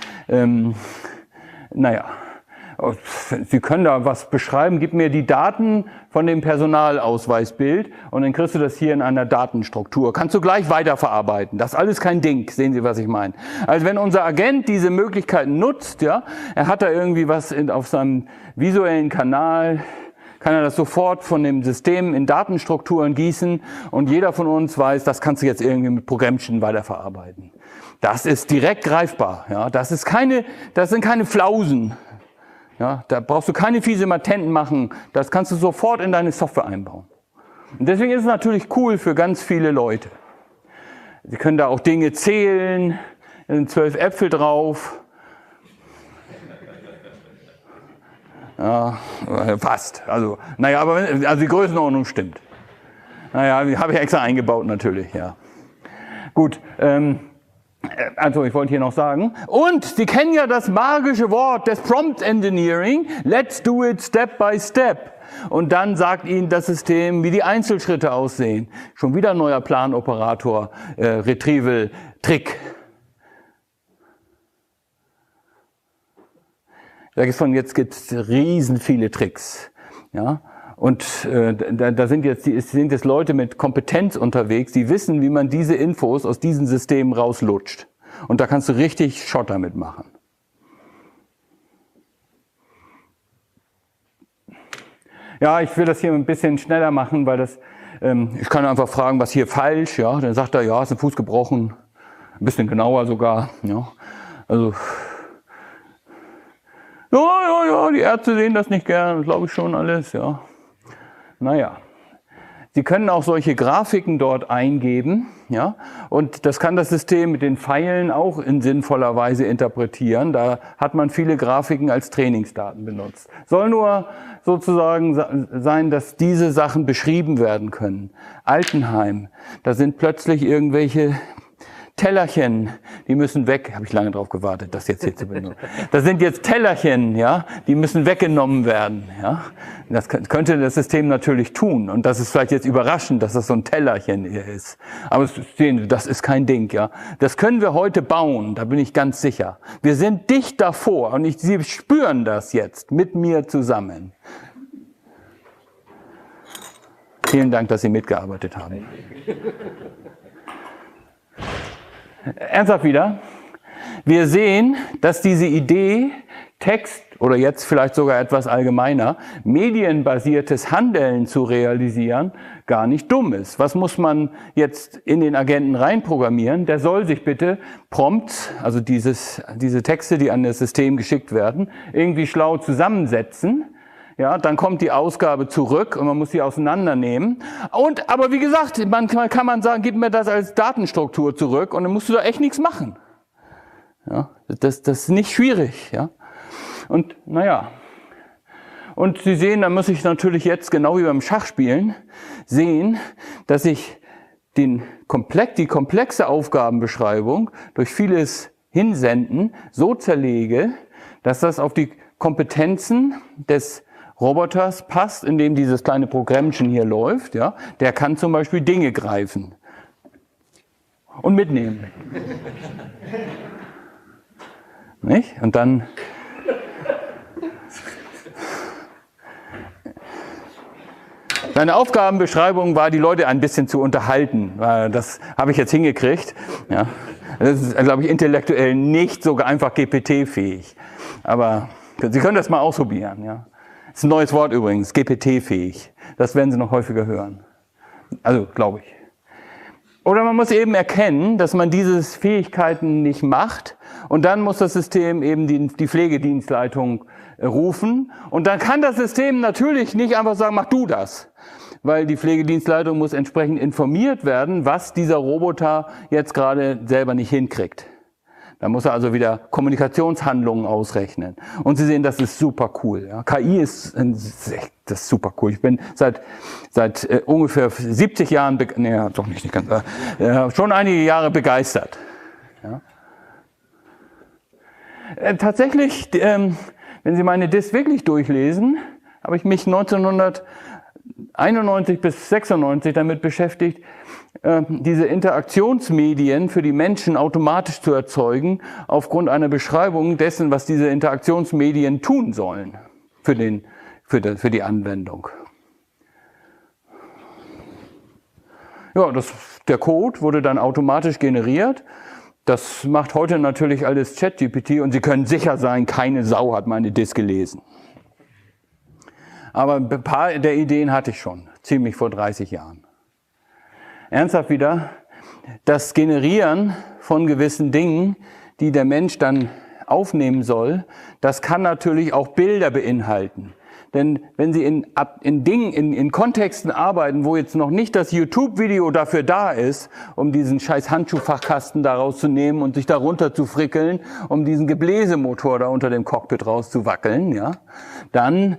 Naja. Sie können da was beschreiben, gib mir die Daten von dem Personalausweisbild und dann kriegst du das hier in einer Datenstruktur. Kannst du gleich weiterverarbeiten. Das ist alles kein Ding, sehen Sie, was ich meine. Also wenn unser Agent diese Möglichkeiten nutzt, ja, er hat da irgendwie was auf seinem visuellen Kanal, kann er das sofort von dem System in Datenstrukturen gießen und jeder von uns weiß, das kannst du jetzt irgendwie mit Programmchen weiterverarbeiten. Das ist direkt greifbar. Ja, das sind keine Flausen. Ja, da brauchst du keine fiese Matenten machen, das kannst du sofort in deine Software einbauen. Und deswegen ist es natürlich cool für ganz viele Leute. Sie können da auch Dinge zählen, da sind 12 Äpfel drauf. Ja, fast. Also, naja, aber also die Größenordnung stimmt. Naja, die habe ich extra eingebaut natürlich, ja. Gut, also ich wollte hier noch sagen, und Sie kennen ja das magische Wort des Prompt Engineering, let's do it step by step. Und dann sagt Ihnen das System, wie die Einzelschritte aussehen. Schon wieder ein neuer Planoperator, Retrieval-Trick. Jetzt gibt es riesen viele Tricks. Ja? Und da sind jetzt Leute mit Kompetenz unterwegs, die wissen, wie man diese Infos aus diesen Systemen rauslutscht. Und da kannst du richtig Schotter mitmachen. Ja, ich will das hier ein bisschen schneller machen, weil ich kann einfach fragen, was hier falsch, ja. Dann sagt er, ja, ist ein Fuß gebrochen. Ein bisschen genauer sogar, ja. Also, ja, die Ärzte sehen das nicht gern, glaube ich schon alles, ja. Naja, Sie können auch solche Grafiken dort eingeben, ja, und das kann das System mit den Pfeilen auch in sinnvoller Weise interpretieren. Da hat man viele Grafiken als Trainingsdaten benutzt. Soll nur sozusagen sein, dass diese Sachen beschrieben werden können. Altenheim, da sind plötzlich irgendwelche Tellerchen, die müssen weg. Habe ich lange drauf gewartet, das jetzt hier zu benutzen. Das sind jetzt Tellerchen, ja, die müssen weggenommen werden. Ja. Das könnte das System natürlich tun. Und das ist vielleicht jetzt überraschend, dass das so ein Tellerchen hier ist. Aber sehen Sie, das ist kein Ding. Ja. Das können wir heute bauen, da bin ich ganz sicher. Wir sind dicht davor und Sie spüren das jetzt mit mir zusammen. Vielen Dank, dass Sie mitgearbeitet haben. Ernsthaft wieder. Wir sehen, dass diese Idee, Text oder jetzt vielleicht sogar etwas allgemeiner, medienbasiertes Handeln zu realisieren, gar nicht dumm ist. Was muss man jetzt in den Agenten reinprogrammieren? Der soll sich bitte Prompts, also diese Texte, die an das System geschickt werden, irgendwie schlau zusammensetzen. Ja, dann kommt die Ausgabe zurück und man muss sie auseinandernehmen. Aber wie gesagt, kann man sagen, gib mir das als Datenstruktur zurück und dann musst du da echt nichts machen. Ja, das ist nicht schwierig. Ja. Und naja, und Sie sehen, da muss ich natürlich jetzt, genau wie beim Schachspielen, sehen, dass ich die komplexe Aufgabenbeschreibung durch vieles Hinsenden so zerlege, dass das auf die Kompetenzen des Roboters passt, in dem dieses kleine Programmchen hier läuft. Ja, der kann zum Beispiel Dinge greifen und mitnehmen. Nicht? Und dann seine Aufgabenbeschreibung war, die Leute ein bisschen zu unterhalten. Das habe ich jetzt hingekriegt. Ja, das ist, glaube ich, intellektuell nicht so einfach GPT-fähig. Aber Sie können das mal ausprobieren. Ja. Das ist ein neues Wort übrigens, GPT-fähig. Das werden Sie noch häufiger hören. Also, glaube ich. Oder man muss eben erkennen, dass man diese Fähigkeiten nicht macht und dann muss das System eben die Pflegedienstleitung rufen und dann kann das System natürlich nicht einfach sagen, mach du das, weil die Pflegedienstleitung muss entsprechend informiert werden, was dieser Roboter jetzt gerade selber nicht hinkriegt. Da muss er also wieder Kommunikationshandlungen ausrechnen. Und Sie sehen, das ist super cool. Ja. KI das ist super cool. Ich bin seit ungefähr 70 Jahren, doch nicht ganz, schon einige Jahre begeistert. Ja. Tatsächlich, wenn Sie meine Disk wirklich durchlesen, habe ich mich 1991 bis 96 damit beschäftigt, diese Interaktionsmedien für die Menschen automatisch zu erzeugen, aufgrund einer Beschreibung dessen, was diese Interaktionsmedien tun sollen für die Anwendung. Ja, der Code wurde dann automatisch generiert. Das macht heute natürlich alles ChatGPT und Sie können sicher sein, keine Sau hat meine Disk gelesen. Aber ein paar der Ideen hatte ich schon, ziemlich vor 30 Jahren. Ernsthaft wieder, das Generieren von gewissen Dingen, die der Mensch dann aufnehmen soll, das kann natürlich auch Bilder beinhalten. Denn wenn Sie in Kontexten arbeiten, wo jetzt noch nicht das YouTube-Video dafür da ist, um diesen scheiß Handschuhfachkasten da rauszunehmen und sich da runter zu frickeln, um diesen Gebläsemotor da unter dem Cockpit rauszuwackeln, ja, dann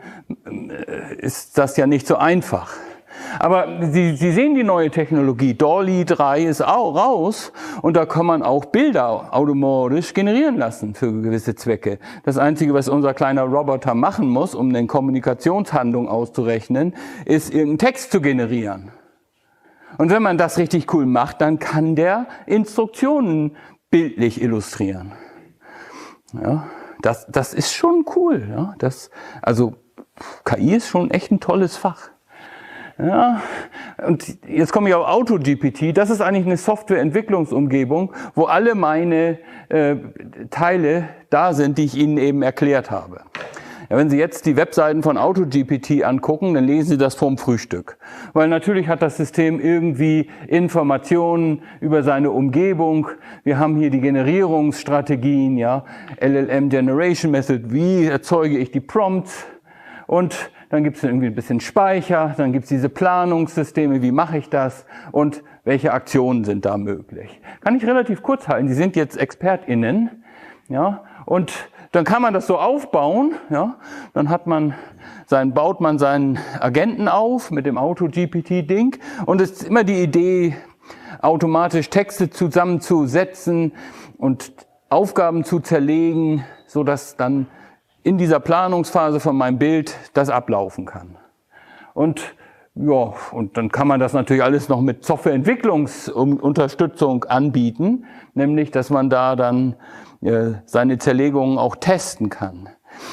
ist das ja nicht so einfach. Aber Sie sehen die neue Technologie, DALL-E 3 ist auch raus und da kann man auch Bilder automatisch generieren lassen für gewisse Zwecke. Das Einzige, was unser kleiner Roboter machen muss, um eine Kommunikationshandlung auszurechnen, ist irgendeinen Text zu generieren. Und wenn man das richtig cool macht, dann kann der Instruktionen bildlich illustrieren. Ja, das ist schon cool. Ja? Also KI ist schon echt ein tolles Fach. Ja, und jetzt komme ich auf AutoGPT. Das ist eigentlich eine Softwareentwicklungsumgebung, wo alle meine Teile da sind, die ich Ihnen eben erklärt habe. Ja, wenn Sie jetzt die Webseiten von AutoGPT angucken, dann lesen Sie das vorm Frühstück. Weil natürlich hat das System irgendwie Informationen über seine Umgebung. Wir haben hier die Generierungsstrategien, ja, LLM Generation Method, wie erzeuge ich die Prompts und dann gibt es irgendwie ein bisschen Speicher, dann gibt es diese Planungssysteme, wie mache ich das und welche Aktionen sind da möglich. Kann ich relativ kurz halten, Sie sind jetzt ExpertInnen, ja, und dann kann man das so aufbauen, ja, dann baut man seinen Agenten auf mit dem AutoGPT-Ding und es ist immer die Idee, automatisch Texte zusammenzusetzen und Aufgaben zu zerlegen, sodass dann in dieser Planungsphase von meinem Bild das ablaufen kann. Und ja, und dann kann man das natürlich alles noch mit Softwareentwicklungsunterstützung anbieten, nämlich, dass man da dann seine Zerlegungen auch testen kann.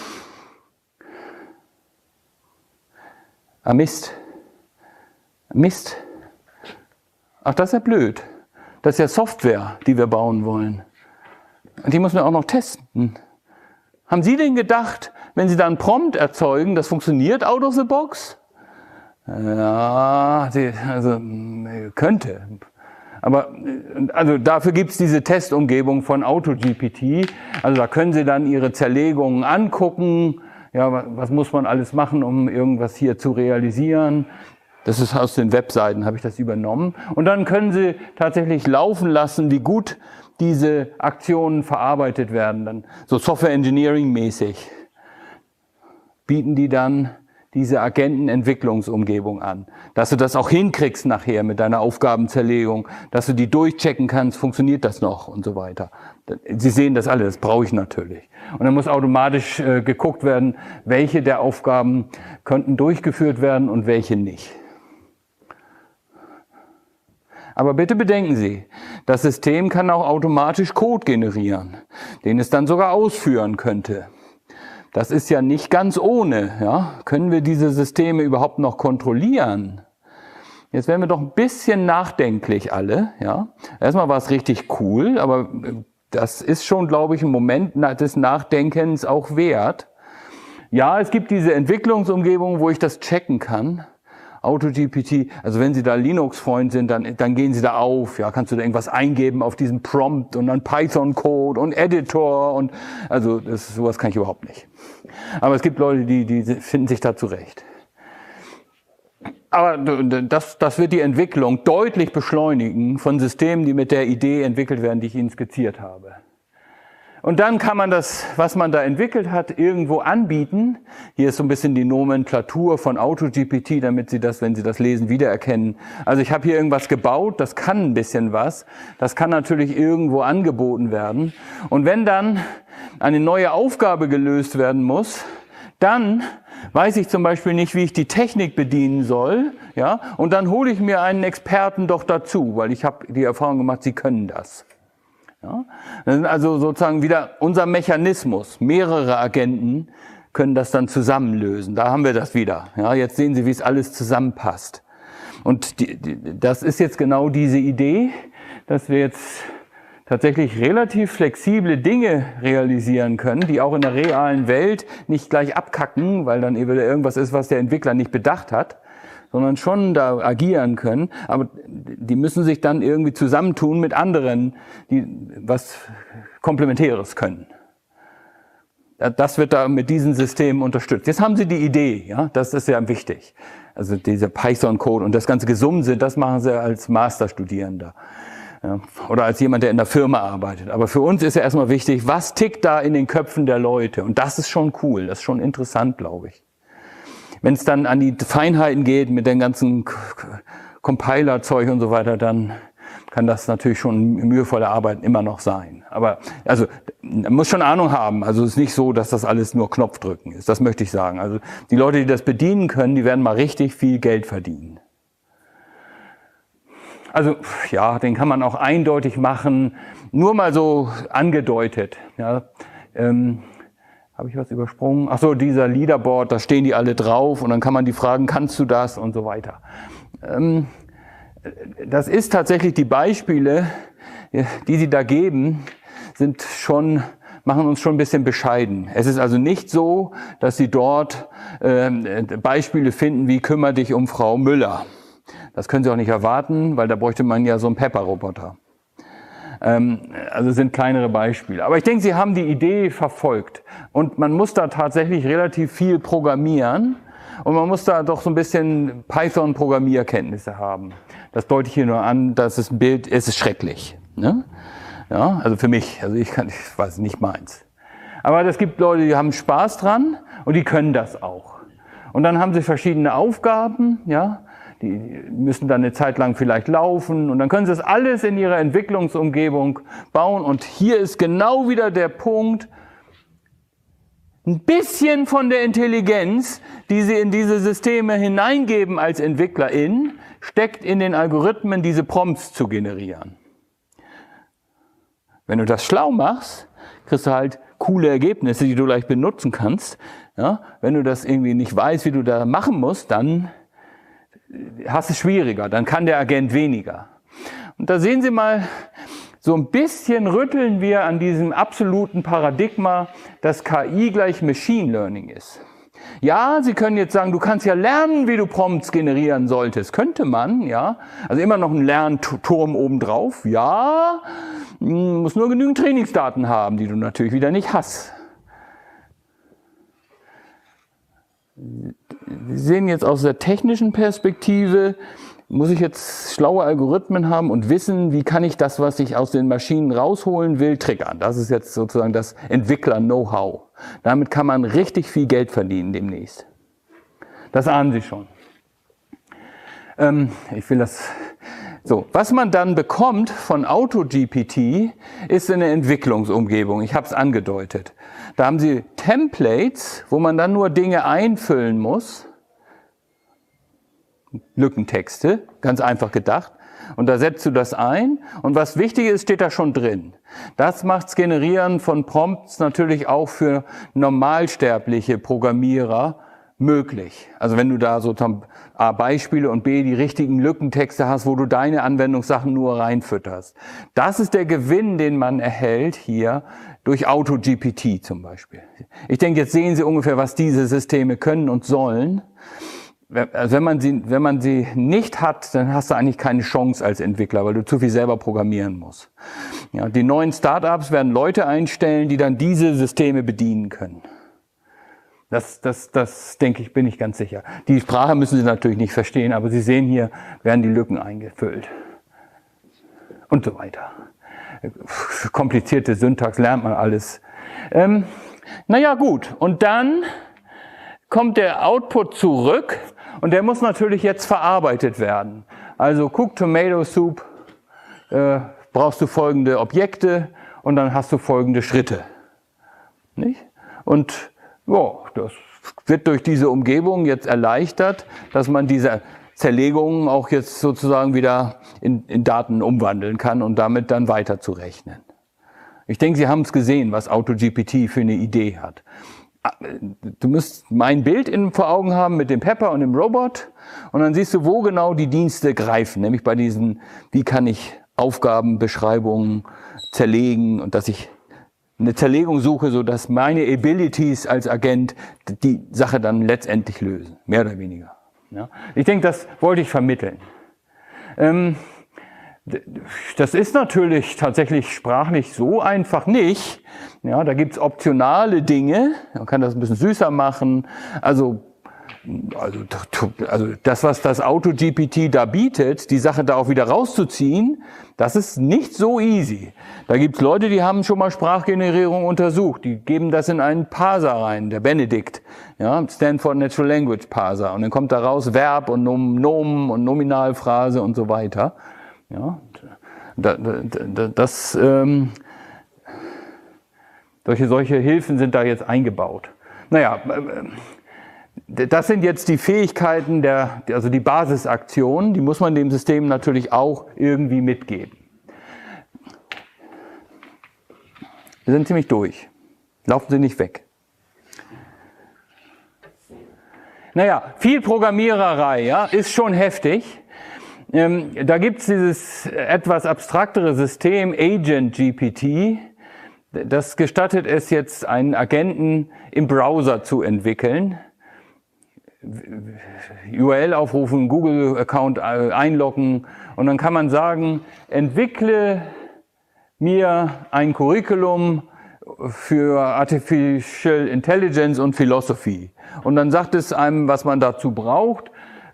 Ah, Mist. Ach, das ist ja blöd. Das ist ja Software, die wir bauen wollen. Und die müssen wir auch noch testen. Haben Sie denn gedacht, wenn Sie da einen Prompt erzeugen, das funktioniert out of the box? Ja, könnte. Aber also dafür gibt es diese Testumgebung von AutoGPT. Also da können Sie dann Ihre Zerlegungen angucken. Ja, was muss man alles machen, um irgendwas hier zu realisieren? Das ist aus den Webseiten, habe ich das übernommen. Und dann können Sie tatsächlich laufen lassen, wie gut diese Aktionen verarbeitet werden. Dann so Software Engineering mäßig bieten die dann diese Agentenentwicklungsumgebung an. Dass du das auch hinkriegst nachher mit deiner Aufgabenzerlegung, dass du die durchchecken kannst, funktioniert das noch und so weiter. Sie sehen das alle, das brauche ich natürlich. Und dann muss automatisch geguckt werden, welche der Aufgaben könnten durchgeführt werden und welche nicht. Aber bitte bedenken Sie, das System kann auch automatisch Code generieren, den es dann sogar ausführen könnte. Das ist ja nicht ganz ohne. Ja? Können wir diese Systeme überhaupt noch kontrollieren? Jetzt werden wir doch ein bisschen nachdenklich alle. Ja? Erstmal war es richtig cool, aber das ist schon, glaube ich, ein Moment des Nachdenkens auch wert. Ja, es gibt diese Entwicklungsumgebung, wo ich das checken kann. AutoGPT, also wenn Sie da Linux-Freund sind, dann gehen Sie da auf, ja, kannst du da irgendwas eingeben auf diesen Prompt und dann Python-Code und Editor und, also sowas kann ich überhaupt nicht. Aber es gibt Leute, die finden sich da zurecht. Aber das wird die Entwicklung deutlich beschleunigen von Systemen, die mit der Idee entwickelt werden, die ich Ihnen skizziert habe. Und dann kann man das, was man da entwickelt hat, irgendwo anbieten. Hier ist so ein bisschen die Nomenklatur von AutoGPT, damit Sie das, wenn Sie das lesen, wiedererkennen. Also ich habe hier irgendwas gebaut, das kann ein bisschen was. Das kann natürlich irgendwo angeboten werden. Und wenn dann eine neue Aufgabe gelöst werden muss, dann weiß ich zum Beispiel nicht, wie ich die Technik bedienen soll, ja, und dann hole ich mir einen Experten doch dazu, weil ich habe die Erfahrung gemacht, Sie können das. Ja. Das ist also sozusagen wieder unser Mechanismus. Mehrere Agenten können das dann zusammenlösen. Da haben wir das wieder. Ja, jetzt sehen Sie, wie es alles zusammenpasst. Und das ist jetzt genau diese Idee, dass wir jetzt tatsächlich relativ flexible Dinge realisieren können, die auch in der realen Welt nicht gleich abkacken, weil dann wieder irgendwas ist, was der Entwickler nicht bedacht hat, sondern schon da agieren können. Aber die müssen sich dann irgendwie zusammentun mit anderen, die was Komplementäres können. Das wird da mit diesen Systemen unterstützt. Jetzt haben Sie die Idee, ja, das ist ja wichtig. Also dieser Python-Code und das ganze Gesumse, das machen Sie als Masterstudierender. Ja, oder als jemand, der in der Firma arbeitet. Aber für uns ist ja erstmal wichtig, was tickt da in den Köpfen der Leute? Und das ist schon cool, das ist schon interessant, glaube ich. Wenn es dann an die Feinheiten geht mit den ganzen Compiler-Zeug und so weiter, dann kann das natürlich schon mühevolle Arbeit immer noch sein. Aber also man muss schon Ahnung haben. Also es ist nicht so, dass das alles nur Knopfdrücken ist. Das möchte ich sagen. Also die Leute, die das bedienen können, die werden mal richtig viel Geld verdienen. Also ja, den kann man auch eindeutig machen, nur mal so angedeutet. Ja, habe ich was übersprungen? Ach so, dieser Leaderboard, da stehen die alle drauf und dann kann man die fragen, kannst du das und so weiter. Das ist tatsächlich die Beispiele, die Sie da geben, machen uns schon ein bisschen bescheiden. Es ist also nicht so, dass Sie dort Beispiele finden, wie kümmere dich um Frau Müller. Das können Sie auch nicht erwarten, weil da bräuchte man ja so einen Pepper-Roboter. Also sind kleinere Beispiele. Aber ich denke, Sie haben die Idee verfolgt. Und man muss da tatsächlich relativ viel programmieren. Und man muss da doch so ein bisschen Python-Programmierkenntnisse haben. Das deute ich hier nur an, dass es ein Bild ist, schrecklich. Ne? Ja, also für mich. Also ich weiß nicht meins. Aber es gibt Leute, die haben Spaß dran und die können das auch. Und dann haben sie verschiedene Aufgaben, ja. Die müssen dann eine Zeit lang vielleicht laufen und dann können sie das alles in ihrer Entwicklungsumgebung bauen. Und hier ist genau wieder der Punkt, ein bisschen von der Intelligenz, die sie in diese Systeme hineingeben als EntwicklerInnen, steckt in den Algorithmen, diese Prompts zu generieren. Wenn du das schlau machst, kriegst du halt coole Ergebnisse, die du gleich benutzen kannst. Ja, wenn du das irgendwie nicht weißt, wie du da machen musst, dann hast es schwieriger, dann kann der Agent weniger. Und da sehen Sie mal, so ein bisschen rütteln wir an diesem absoluten Paradigma, dass KI gleich Machine Learning ist. Ja, Sie können jetzt sagen, du kannst ja lernen, wie du Prompts generieren solltest. Könnte man, ja. Also immer noch ein Lernturm obendrauf. Ja, muss nur genügend Trainingsdaten haben, die du natürlich wieder nicht hast. Sie sehen jetzt aus der technischen Perspektive, muss ich jetzt schlaue Algorithmen haben und wissen, wie kann ich das, was ich aus den Maschinen rausholen will, triggern. Das ist jetzt sozusagen das Entwickler-Know-how. Damit kann man richtig viel Geld verdienen demnächst. Das ahnen Sie schon. So, was man dann bekommt von AutoGPT, ist eine Entwicklungsumgebung. Ich habe es angedeutet. Da haben Sie Templates, wo man dann nur Dinge einfüllen muss. Lückentexte, ganz einfach gedacht. Und da setzt du das ein. Und was wichtig ist, steht da schon drin. Das macht's Generieren von Prompts natürlich auch für normalsterbliche Programmierer möglich. Also wenn du da sozusagen A, Beispiele und B, die richtigen Lückentexte hast, wo du deine Anwendungssachen nur reinfütterst. Das ist der Gewinn, den man erhält hier durch AutoGPT zum Beispiel. Ich denke, jetzt sehen Sie ungefähr, was diese Systeme können und sollen. wenn man sie nicht hat, dann hast du eigentlich keine Chance als Entwickler, weil du zu viel selber programmieren musst. Ja, die neuen Startups werden Leute einstellen, die dann diese Systeme bedienen können. Das denke ich, bin ich ganz sicher. Die Sprache müssen sie natürlich nicht verstehen, aber Sie sehen hier, werden die Lücken eingefüllt. Und so weiter. Komplizierte Syntax lernt man alles. Naja, gut. Und dann kommt der Output zurück und der muss natürlich jetzt verarbeitet werden. Also Cook Tomato Soup, brauchst du folgende Objekte und dann hast du folgende Schritte. Nicht? Und ja, das wird durch diese Umgebung jetzt erleichtert, dass man diese Zerlegungen auch jetzt sozusagen wieder in Daten umwandeln kann und damit dann weiter zu rechnen. Ich denke, Sie haben es gesehen, was AutoGPT für eine Idee hat. Du musst mein Bild vor Augen haben mit dem Pepper und dem Robot und dann siehst du, wo genau die Dienste greifen, nämlich bei diesen, wie kann ich Aufgabenbeschreibungen zerlegen und dass ich eine Zerlegung suche, sodass meine Abilities als Agent die Sache dann letztendlich lösen, mehr oder weniger. Ja. Ich denke, das wollte ich vermitteln. Das ist natürlich tatsächlich sprachlich so einfach nicht. Ja, da gibt's optionale Dinge, man kann das ein bisschen süßer machen. Also das, was das AutoGPT da bietet, die Sache da auch wieder rauszuziehen, das ist nicht so easy. Da gibt's Leute, die haben schon mal Sprachgenerierung untersucht. Die geben das in einen Parser rein, der Benedict, ja, Stanford Natural Language Parser. Und dann kommt da raus Verb und Nomen und Nominalphrase und so weiter. Ja, solche Hilfen sind da jetzt eingebaut. Naja, das sind jetzt die Fähigkeiten, also die Basisaktionen, die muss man dem System natürlich auch irgendwie mitgeben. Wir sind ziemlich durch. Laufen Sie nicht weg. Naja, viel Programmiererei, ja, ist schon heftig. Da gibt es dieses etwas abstraktere System AgentGPT. Das gestattet es jetzt, einen Agenten im Browser zu entwickeln. URL aufrufen, Google-Account einloggen und dann kann man sagen, entwickle mir ein Curriculum für Artificial Intelligence und Philosophy. Und dann sagt es einem, was man dazu braucht.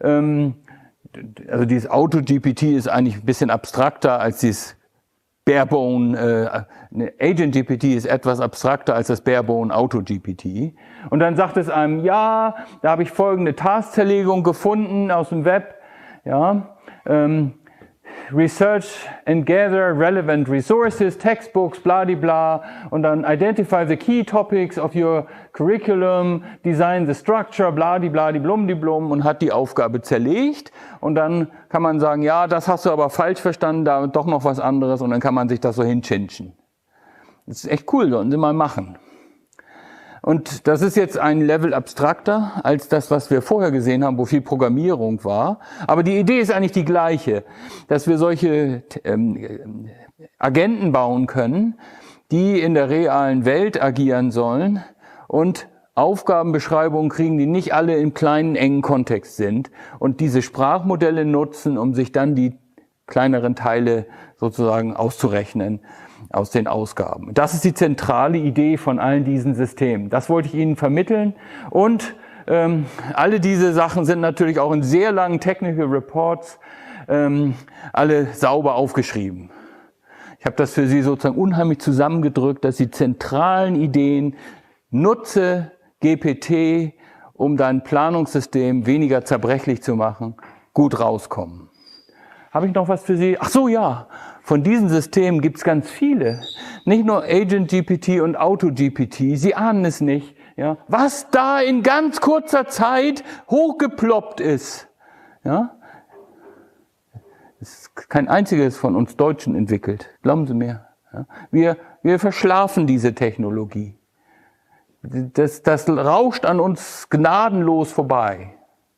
Also dieses AutoGPT ist eigentlich ein bisschen abstrakter als dieses Barebone, AgentGPT ist etwas abstrakter als das Barebone AutoGPT. Und dann sagt es einem, ja, da habe ich folgende Task-Zerlegung gefunden aus dem Web, ja, Research and gather relevant resources, textbooks, bladibla, und dann identify the key topics of your curriculum, design the structure, bladibladiblumdiblum, und hat die Aufgabe zerlegt. Und dann kann man sagen, ja, das hast du aber falsch verstanden, da doch noch was anderes, und dann kann man sich das so hinchinchen. Das ist echt cool, sollen Sie mal machen. Und das ist jetzt ein Level abstrakter als das, was wir vorher gesehen haben, wo viel Programmierung war. Aber die Idee ist eigentlich die gleiche, dass wir solche Agenten bauen können, die in der realen Welt agieren sollen und Aufgabenbeschreibungen kriegen, die nicht alle im kleinen, engen Kontext sind und diese Sprachmodelle nutzen, um sich dann die kleineren Teile sozusagen auszurechnen aus den Ausgaben. Das ist die zentrale Idee von allen diesen Systemen. Das wollte ich Ihnen vermitteln. Und alle diese Sachen sind natürlich auch in sehr langen Technical Reports alle sauber aufgeschrieben. Ich habe das für Sie sozusagen unheimlich zusammengedrückt, dass die zentralen Ideen, nutze GPT, um dein Planungssystem weniger zerbrechlich zu machen, gut rauskommen. Habe ich noch was für Sie? Ach so, ja. Von diesen Systemen gibt es ganz viele. Nicht nur AgentGPT und AutoGPT. Sie ahnen es nicht. Ja? Was da in ganz kurzer Zeit hochgeploppt ist. Ja? Es ist kein einziges von uns Deutschen entwickelt. Glauben Sie mir. Ja? Wir verschlafen diese Technologie. Das rauscht an uns gnadenlos vorbei.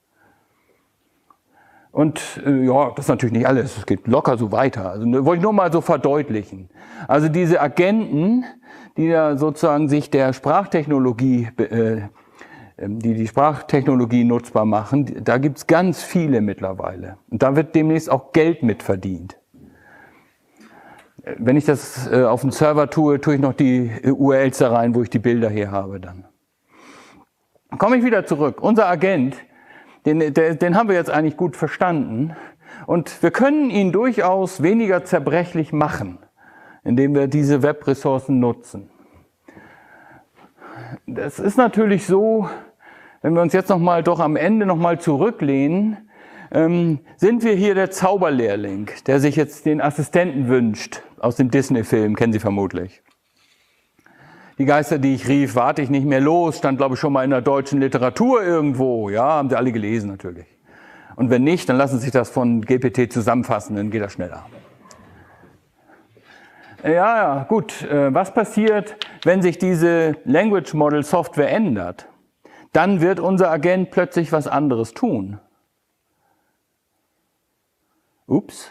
Und ja, das ist natürlich nicht alles, es geht locker so weiter. Also wollte ich nur mal so verdeutlichen. Also diese Agenten, die da sozusagen sich der Sprachtechnologie die die Sprachtechnologie nutzbar machen, da gibt es ganz viele mittlerweile. Und da wird demnächst auch Geld mit verdient. Wenn ich das auf den Server tue, tue ich noch die URLs da rein, wo ich die Bilder hier habe dann. Komme ich wieder zurück. Unser Agent, den haben wir jetzt eigentlich gut verstanden. Und wir können ihn durchaus weniger zerbrechlich machen, indem wir diese Webressourcen nutzen. Das ist natürlich so, wenn wir uns jetzt doch am Ende nochmal zurücklehnen, sind wir hier der Zauberlehrling, der sich jetzt den Assistenten wünscht, aus dem Disney-Film, kennen Sie vermutlich. Die Geister, die ich rief, warte ich nicht mehr los, stand glaube ich schon mal in der deutschen Literatur irgendwo. Ja, haben Sie alle gelesen natürlich. Und wenn nicht, dann lassen Sie sich das von GPT zusammenfassen, dann geht das schneller. Ja, gut. Was passiert, wenn sich diese Language Model Software ändert? Dann wird unser Agent plötzlich was anderes tun. Ups.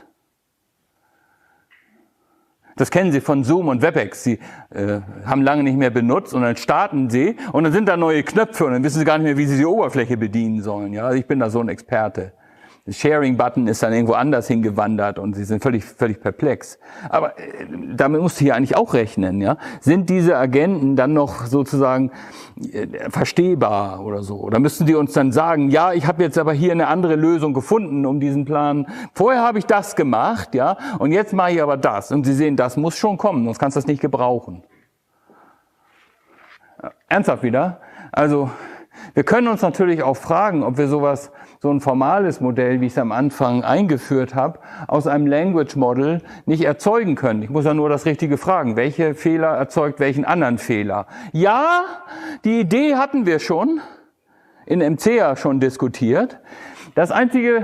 Das kennen Sie von Zoom und WebEx. Sie haben lange nicht mehr benutzt und dann starten Sie und dann sind da neue Knöpfe und dann wissen Sie gar nicht mehr, wie Sie die Oberfläche bedienen sollen. Ja, ich bin da so ein Experte. Der Sharing-Button ist dann irgendwo anders hingewandert und Sie sind völlig perplex. Aber damit musst du hier eigentlich auch rechnen. Ja? Sind diese Agenten dann noch sozusagen verstehbar oder so? Oder müssten die uns dann sagen, ja, ich habe jetzt aber hier eine andere Lösung gefunden, um diesen Plan. Vorher habe ich das gemacht, ja, und jetzt mache ich aber das. Und Sie sehen, das muss schon kommen, sonst kannst du das nicht gebrauchen. Ernsthaft wieder? Also wir können uns natürlich auch fragen, ob wir so ein formales Modell, wie ich es am Anfang eingeführt habe, aus einem Language Model nicht erzeugen können. Ich muss ja nur das Richtige fragen. Welche Fehler erzeugt welchen anderen Fehler? Ja, die Idee hatten wir schon, in MCA schon diskutiert. Das einzige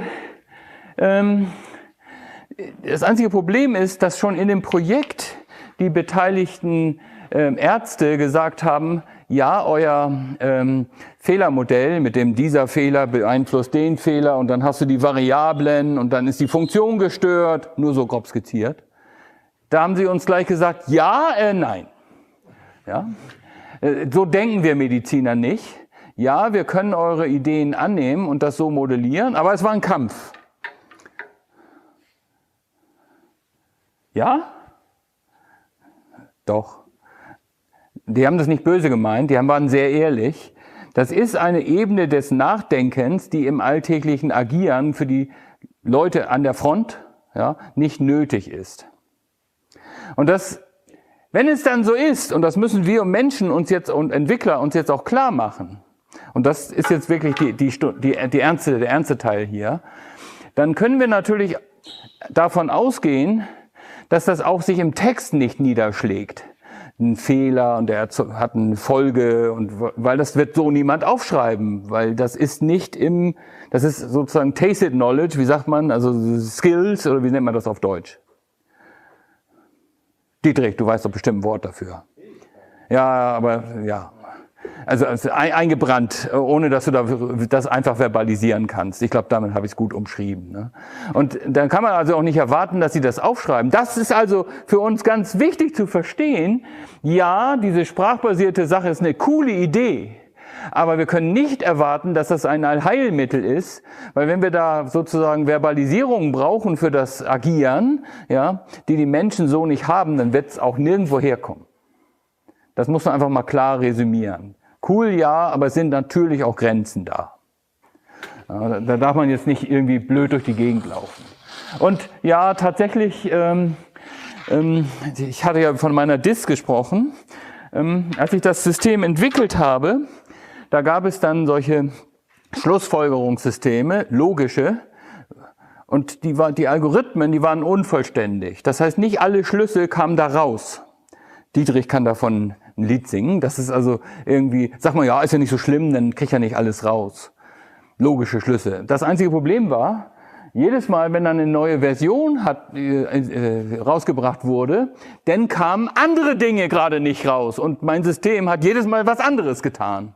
Problem ist, dass schon in dem Projekt die beteiligten Ärzte gesagt haben, ja, euer Fehlermodell, mit dem dieser Fehler beeinflusst den Fehler und dann hast du die Variablen und dann ist die Funktion gestört, nur so grob skizziert. Da haben sie uns gleich gesagt, ja, nein. Ja? So denken wir Mediziner nicht. Ja, wir können eure Ideen annehmen und das so modellieren, aber es war ein Kampf. Ja? Doch. Die haben das nicht böse gemeint, die waren sehr ehrlich. Das ist eine Ebene des Nachdenkens, die im alltäglichen Agieren für die Leute an der Front, ja, nicht nötig ist. Und wenn es dann so ist, und das müssen wir Menschen uns jetzt und Entwickler uns jetzt auch klar machen, und das ist jetzt wirklich der ernste Teil hier, dann können wir natürlich davon ausgehen, dass das auch sich im Text nicht niederschlägt. Ein Fehler und der hat eine Folge und weil das wird so niemand aufschreiben, weil das ist das ist sozusagen tacit knowledge, wie sagt man, also Skills oder wie nennt man das auf Deutsch? Dietrich, du weißt doch bestimmt ein Wort dafür. Ja, aber ja. Also eingebrannt, ohne dass du das einfach verbalisieren kannst. Ich glaube, damit habe ich es gut umschrieben. Ne? Und dann kann man also auch nicht erwarten, dass sie das aufschreiben. Das ist also für uns ganz wichtig zu verstehen. Ja, diese sprachbasierte Sache ist eine coole Idee. Aber wir können nicht erwarten, dass das ein Allheilmittel ist, weil wenn wir da sozusagen Verbalisierungen brauchen für das Agieren, ja, die Menschen so nicht haben, dann wird es auch nirgendwo herkommen. Das muss man einfach mal klar resümieren. Cool, ja, aber es sind natürlich auch Grenzen da. Ja, da darf man jetzt nicht irgendwie blöd durch die Gegend laufen. Und ja, tatsächlich, ich hatte ja von meiner DIS gesprochen. Als ich das System entwickelt habe, da gab es dann solche Schlussfolgerungssysteme, logische, und die Algorithmen, die waren unvollständig. Das heißt, nicht alle Schlüsse kamen da raus. Dietrich kann davon ein Lied singen. Das ist also irgendwie, sag mal, ja, ist ja nicht so schlimm, dann kriegt ja nicht alles raus. Logische Schlüsse. Das einzige Problem war, jedes Mal, wenn dann eine neue Version rausgebracht wurde, dann kamen andere Dinge gerade nicht raus. Und mein System hat jedes Mal was anderes getan.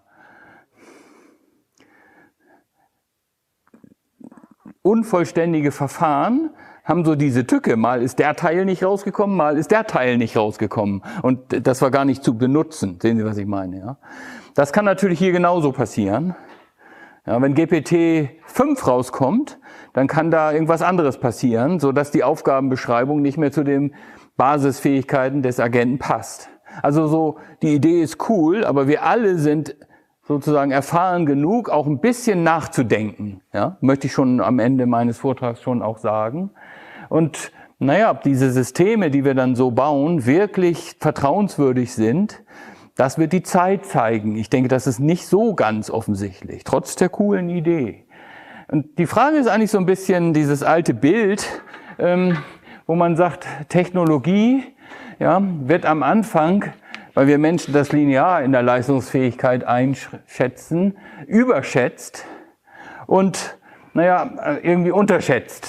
Unvollständige Verfahren haben so diese Tücke. Mal ist der Teil nicht rausgekommen, mal ist der Teil nicht rausgekommen. Und das war gar nicht zu benutzen. Sehen Sie, was ich meine? Ja? Das kann natürlich hier genauso passieren. Ja, wenn GPT-5 rauskommt, dann kann da irgendwas anderes passieren, sodass die Aufgabenbeschreibung nicht mehr zu den Basisfähigkeiten des Agenten passt. Also so, die Idee ist cool, aber wir alle sind sozusagen erfahren genug, auch ein bisschen nachzudenken. Ja, möchte ich schon am Ende meines Vortrags schon auch sagen. Und naja, ob diese Systeme, die wir dann so bauen, wirklich vertrauenswürdig sind, das wird die Zeit zeigen. Ich denke, das ist nicht so ganz offensichtlich, trotz der coolen Idee. Und die Frage ist eigentlich so ein bisschen dieses alte Bild, wo man sagt, Technologie ja, wird am Anfang, weil wir Menschen das linear in der Leistungsfähigkeit einschätzen, überschätzt und naja, irgendwie unterschätzt.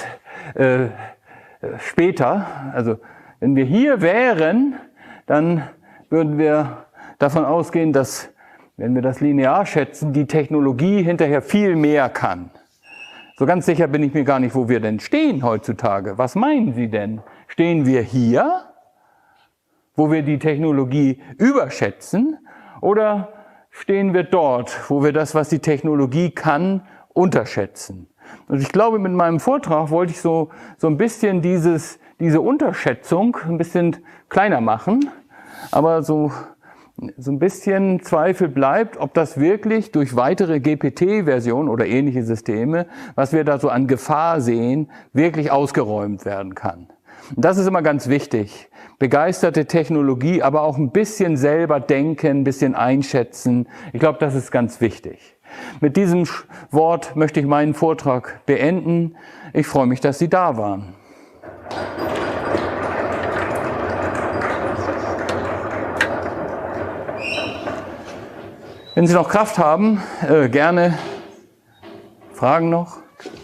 Später, also wenn wir hier wären, dann würden wir davon ausgehen, dass, wenn wir das linear schätzen, die Technologie hinterher viel mehr kann. So ganz sicher bin ich mir gar nicht, wo wir denn stehen heutzutage. Was meinen Sie denn? Stehen wir hier, wo wir die Technologie überschätzen, oder stehen wir dort, wo wir das, was die Technologie kann, unterschätzen? Und ich glaube, mit meinem Vortrag wollte ich so ein bisschen diese Unterschätzung ein bisschen kleiner machen, aber so ein bisschen Zweifel bleibt, ob das wirklich durch weitere GPT-Versionen oder ähnliche Systeme, was wir da so an Gefahr sehen, wirklich ausgeräumt werden kann. Und das ist immer ganz wichtig. Begeisterte Technologie, aber auch ein bisschen selber denken, ein bisschen einschätzen. Ich glaube, das ist ganz wichtig. Mit diesem Wort möchte ich meinen Vortrag beenden. Ich freue mich, dass Sie da waren. Wenn Sie noch Kraft haben, gerne Fragen noch.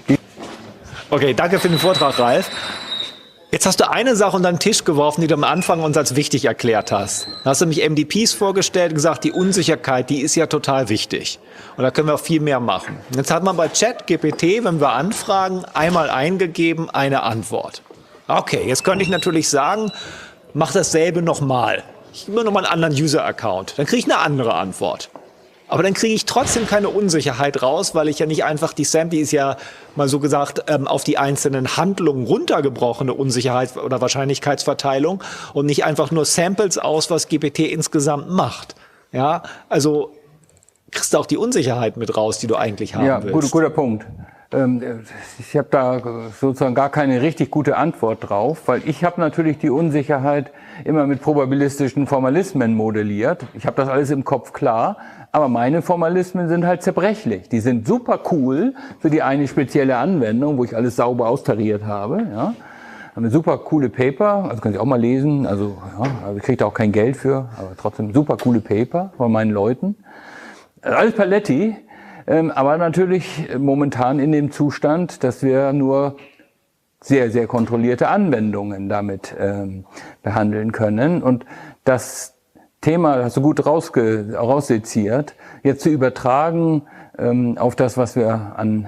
Okay, danke für den Vortrag, Ralf. Jetzt hast du eine Sache unter den Tisch geworfen, die du am Anfang uns als wichtig erklärt hast. Da hast du nämlich MDPs vorgestellt und gesagt, die Unsicherheit, die ist ja total wichtig. Und da können wir auch viel mehr machen. Jetzt hat man bei ChatGPT, wenn wir anfragen, einmal eingegeben, eine Antwort. Okay, jetzt könnte ich natürlich sagen, mach dasselbe nochmal. Ich gebe mir nochmal einen anderen User-Account. Dann kriege ich eine andere Antwort. Aber dann kriege ich trotzdem keine Unsicherheit raus, weil ich ja nicht einfach die Sample, die ist ja mal so gesagt auf die einzelnen Handlungen runtergebrochene Unsicherheit oder Wahrscheinlichkeitsverteilung und nicht einfach nur Samples aus, was GPT insgesamt macht. Ja, also kriegst du auch die Unsicherheit mit raus, die du eigentlich haben willst. Ja, guter Punkt. Ich habe da sozusagen gar keine richtig gute Antwort drauf, weil ich habe natürlich die Unsicherheit immer mit probabilistischen Formalismen modelliert. Ich habe das alles im Kopf klar, aber meine Formalismen sind halt zerbrechlich. Die sind super cool für die eine spezielle Anwendung, wo ich alles sauber austariert habe. Ja. Eine super coole Paper, also können Sie auch mal lesen, also ich kriege da auch kein Geld für, aber trotzdem super coole Paper von meinen Leuten. Alles Paletti. Aber natürlich momentan in dem Zustand, dass wir nur sehr, sehr kontrollierte Anwendungen damit behandeln können. Und das Thema hast du gut rausseziert, jetzt zu übertragen auf das, was wir an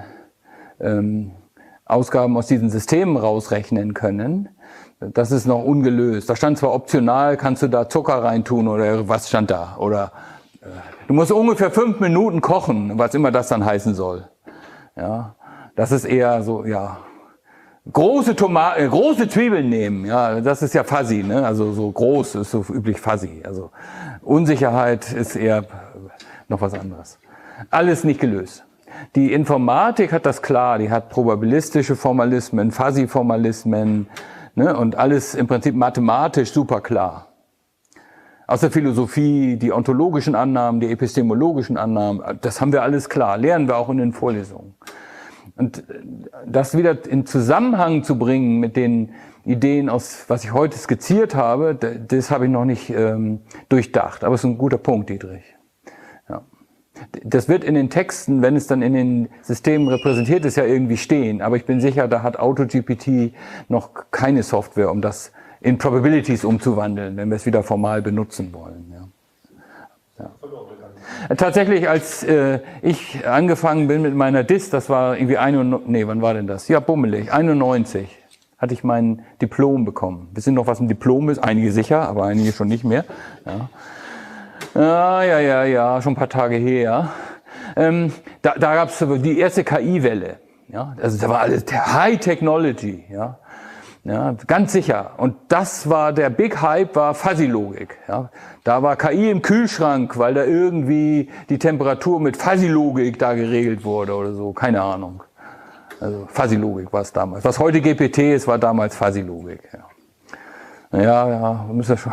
Ausgaben aus diesen Systemen rausrechnen können, das ist noch ungelöst. Da stand zwar optional, kannst du da Zucker reintun oder was stand da? Oder du musst ungefähr 5 Minuten kochen, was immer das dann heißen soll. Ja, das ist eher so, ja. Große Zwiebeln nehmen, ja, das ist ja fuzzy, ne? Also so groß ist so üblich fuzzy. Also Unsicherheit ist eher noch was anderes. Alles nicht gelöst. Die Informatik hat das klar, die hat probabilistische Formalismen, fuzzy Formalismen, ne? Und alles im Prinzip mathematisch super klar. Aus der Philosophie, die ontologischen Annahmen, die epistemologischen Annahmen, das haben wir alles klar, lernen wir auch in den Vorlesungen. Und das wieder in Zusammenhang zu bringen mit den Ideen, aus was ich heute skizziert habe, das habe ich noch nicht durchdacht. Aber es ist ein guter Punkt, Dietrich. Ja. Das wird in den Texten, wenn es dann in den Systemen repräsentiert ist, ja irgendwie stehen. Aber ich bin sicher, da hat AutoGPT noch keine Software, um das in Probabilities umzuwandeln, wenn wir es wieder formal benutzen wollen. Ja. Ja. Tatsächlich, als ich angefangen bin mit meiner DIS, das war irgendwie wann war denn das? Ja, bummelig, 91. hatte ich mein Diplom bekommen. Wissen noch, was ein Diplom ist? Einige sicher, aber einige schon nicht mehr. Ja, schon ein paar Tage her. Da gab es die erste KI-Welle. Ja, also da war alles High Technology. Ja, ganz sicher. Und das war der Big Hype, war Fuzzy-Logik. Ja, da war KI im Kühlschrank, weil da irgendwie die Temperatur mit Fuzzy-Logik da geregelt wurde oder so. Keine Ahnung. Also Fuzzy-Logik war es damals. Was heute GPT ist, war damals Fuzzy-Logik. Ja, müssen wir schon.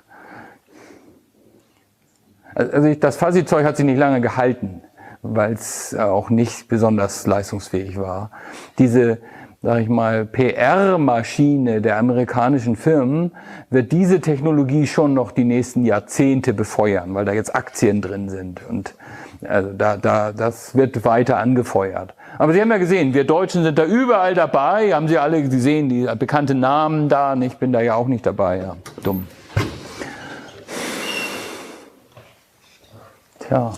Also das Fuzzy-Zeug hat sich nicht lange gehalten, weil es auch nicht besonders leistungsfähig war. Diese, sag ich mal, PR-Maschine der amerikanischen Firmen wird diese Technologie schon noch die nächsten Jahrzehnte befeuern, weil da jetzt Aktien drin sind und also das wird weiter angefeuert. Aber Sie haben ja gesehen, wir Deutschen sind da überall dabei, haben Sie alle gesehen, die bekannten Namen da, ich bin da ja auch nicht dabei, ja, dumm. Tja.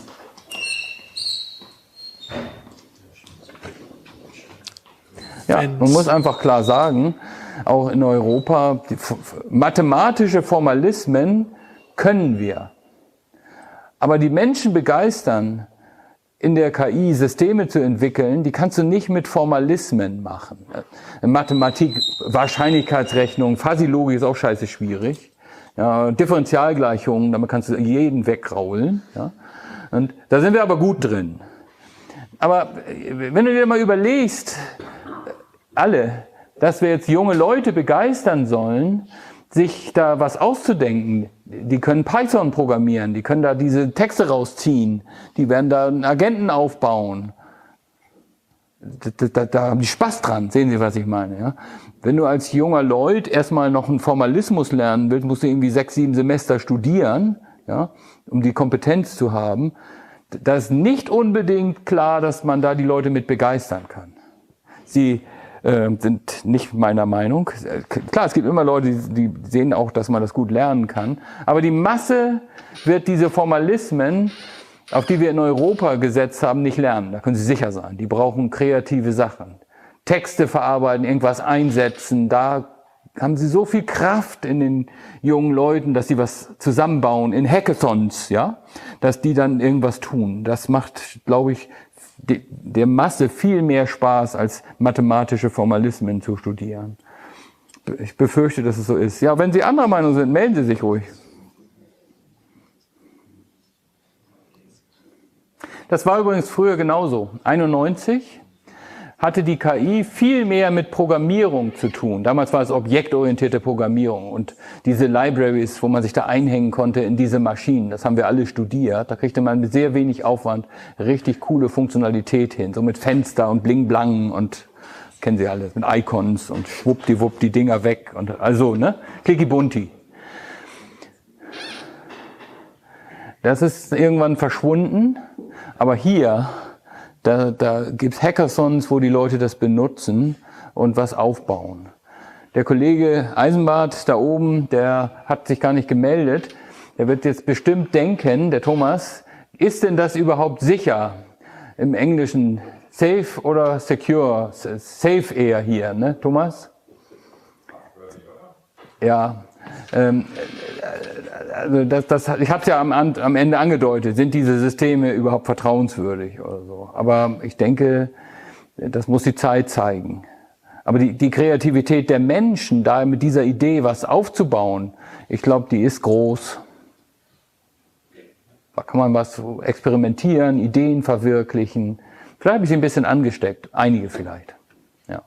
Ja, man muss einfach klar sagen, auch in Europa, mathematische Formalismen können wir. Aber die Menschen begeistern, in der KI Systeme zu entwickeln, die kannst du nicht mit Formalismen machen. Mathematik, Wahrscheinlichkeitsrechnung, Fuzzy-Logik ist auch scheiße schwierig. Ja, Differentialgleichungen, damit kannst du jeden wegkraulen. Ja. Und da sind wir aber gut drin. Aber wenn du dir mal überlegst, dass wir jetzt junge Leute begeistern sollen, sich da was auszudenken. Die können Python programmieren, die können da diese Texte rausziehen, die werden da einen Agenten aufbauen. Da haben die Spaß dran, sehen Sie, was ich meine. Ja? Wenn du als junger Leut erstmal noch einen Formalismus lernen willst, musst du irgendwie 6, 7 Semester studieren, ja, um die Kompetenz zu haben. Da ist nicht unbedingt klar, dass man da die Leute mit begeistern kann. Sie sind nicht meiner Meinung. Klar, es gibt immer Leute, die sehen auch, dass man das gut lernen kann. Aber die Masse wird diese Formalismen, auf die wir in Europa gesetzt haben, nicht lernen. Da können Sie sicher sein. Die brauchen kreative Sachen. Texte verarbeiten, irgendwas einsetzen. Da haben sie so viel Kraft in den jungen Leuten, dass sie was zusammenbauen in Hackathons, ja, dass die dann irgendwas tun. Das macht, glaube ich, der Masse viel mehr Spaß, als mathematische Formalismen zu studieren. Ich befürchte, dass es so ist. Ja, wenn Sie anderer Meinung sind, melden Sie sich ruhig. Das war übrigens früher genauso. 91 hatte die KI viel mehr mit Programmierung zu tun. Damals war es objektorientierte Programmierung und diese Libraries, wo man sich da einhängen konnte in diese Maschinen, das haben wir alle studiert. Da kriegte man mit sehr wenig Aufwand richtig coole Funktionalität hin, so mit Fenster und Bling Blang und kennen Sie alles, mit Icons und schwuppdiwupp die Dinger weg und also, ne? Klicki bunti. Das ist irgendwann verschwunden, aber hier Da gibt's Hackathons, wo die Leute das benutzen und was aufbauen. Der Kollege Eisenbart da oben, der hat sich gar nicht gemeldet. Der wird jetzt bestimmt denken, der Thomas, ist denn das überhaupt sicher? Im Englischen safe oder secure? Safe eher hier, ne, Thomas? Ja. Also ich habe es ja am Ende angedeutet, sind diese Systeme überhaupt vertrauenswürdig oder so. Aber ich denke, das muss die Zeit zeigen. Aber die Kreativität der Menschen, da mit dieser Idee was aufzubauen, ich glaube, die ist groß. Da kann man was experimentieren, Ideen verwirklichen. Vielleicht habe ich sie ein bisschen angesteckt, einige vielleicht. Ja.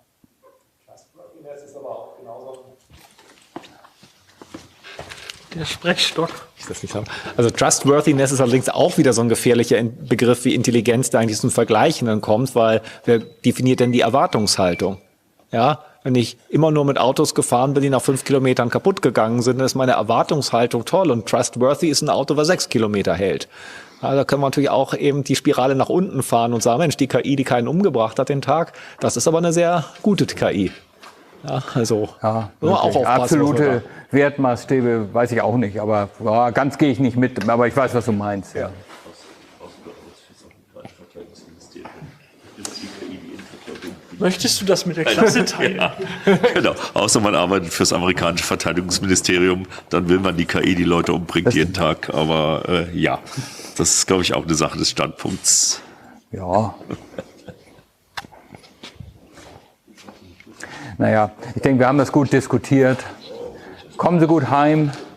Der Sprechstock. Ich das nicht haben. Also Trustworthiness ist allerdings auch wieder so ein gefährlicher Begriff wie Intelligenz, der eigentlich zum Vergleichen dann kommt, weil wer definiert denn die Erwartungshaltung? Ja, wenn ich immer nur mit Autos gefahren bin, die nach 5 Kilometern kaputt gegangen sind, dann ist meine Erwartungshaltung toll und trustworthy ist ein Auto, was 6 Kilometer hält. Ja, da können wir natürlich auch eben die Spirale nach unten fahren und sagen, Mensch, die KI, die keinen umgebracht hat den Tag, das ist aber eine sehr gute KI. Ja, also ja, auch aufpassen. Absolute Wertmaßstäbe weiß ich auch nicht, aber ja, ganz gehe ich nicht mit, aber ich weiß, was du meinst. Ja. Möchtest du das mit der Klasse teilen? Ja, genau. Außer man arbeitet fürs amerikanische Verteidigungsministerium, dann will man die KI, die Leute umbringt jeden Tag. Aber ja, das ist, glaube ich, auch eine Sache des Standpunkts. Ja. Naja, ich denke, wir haben das gut diskutiert. Kommen Sie gut heim.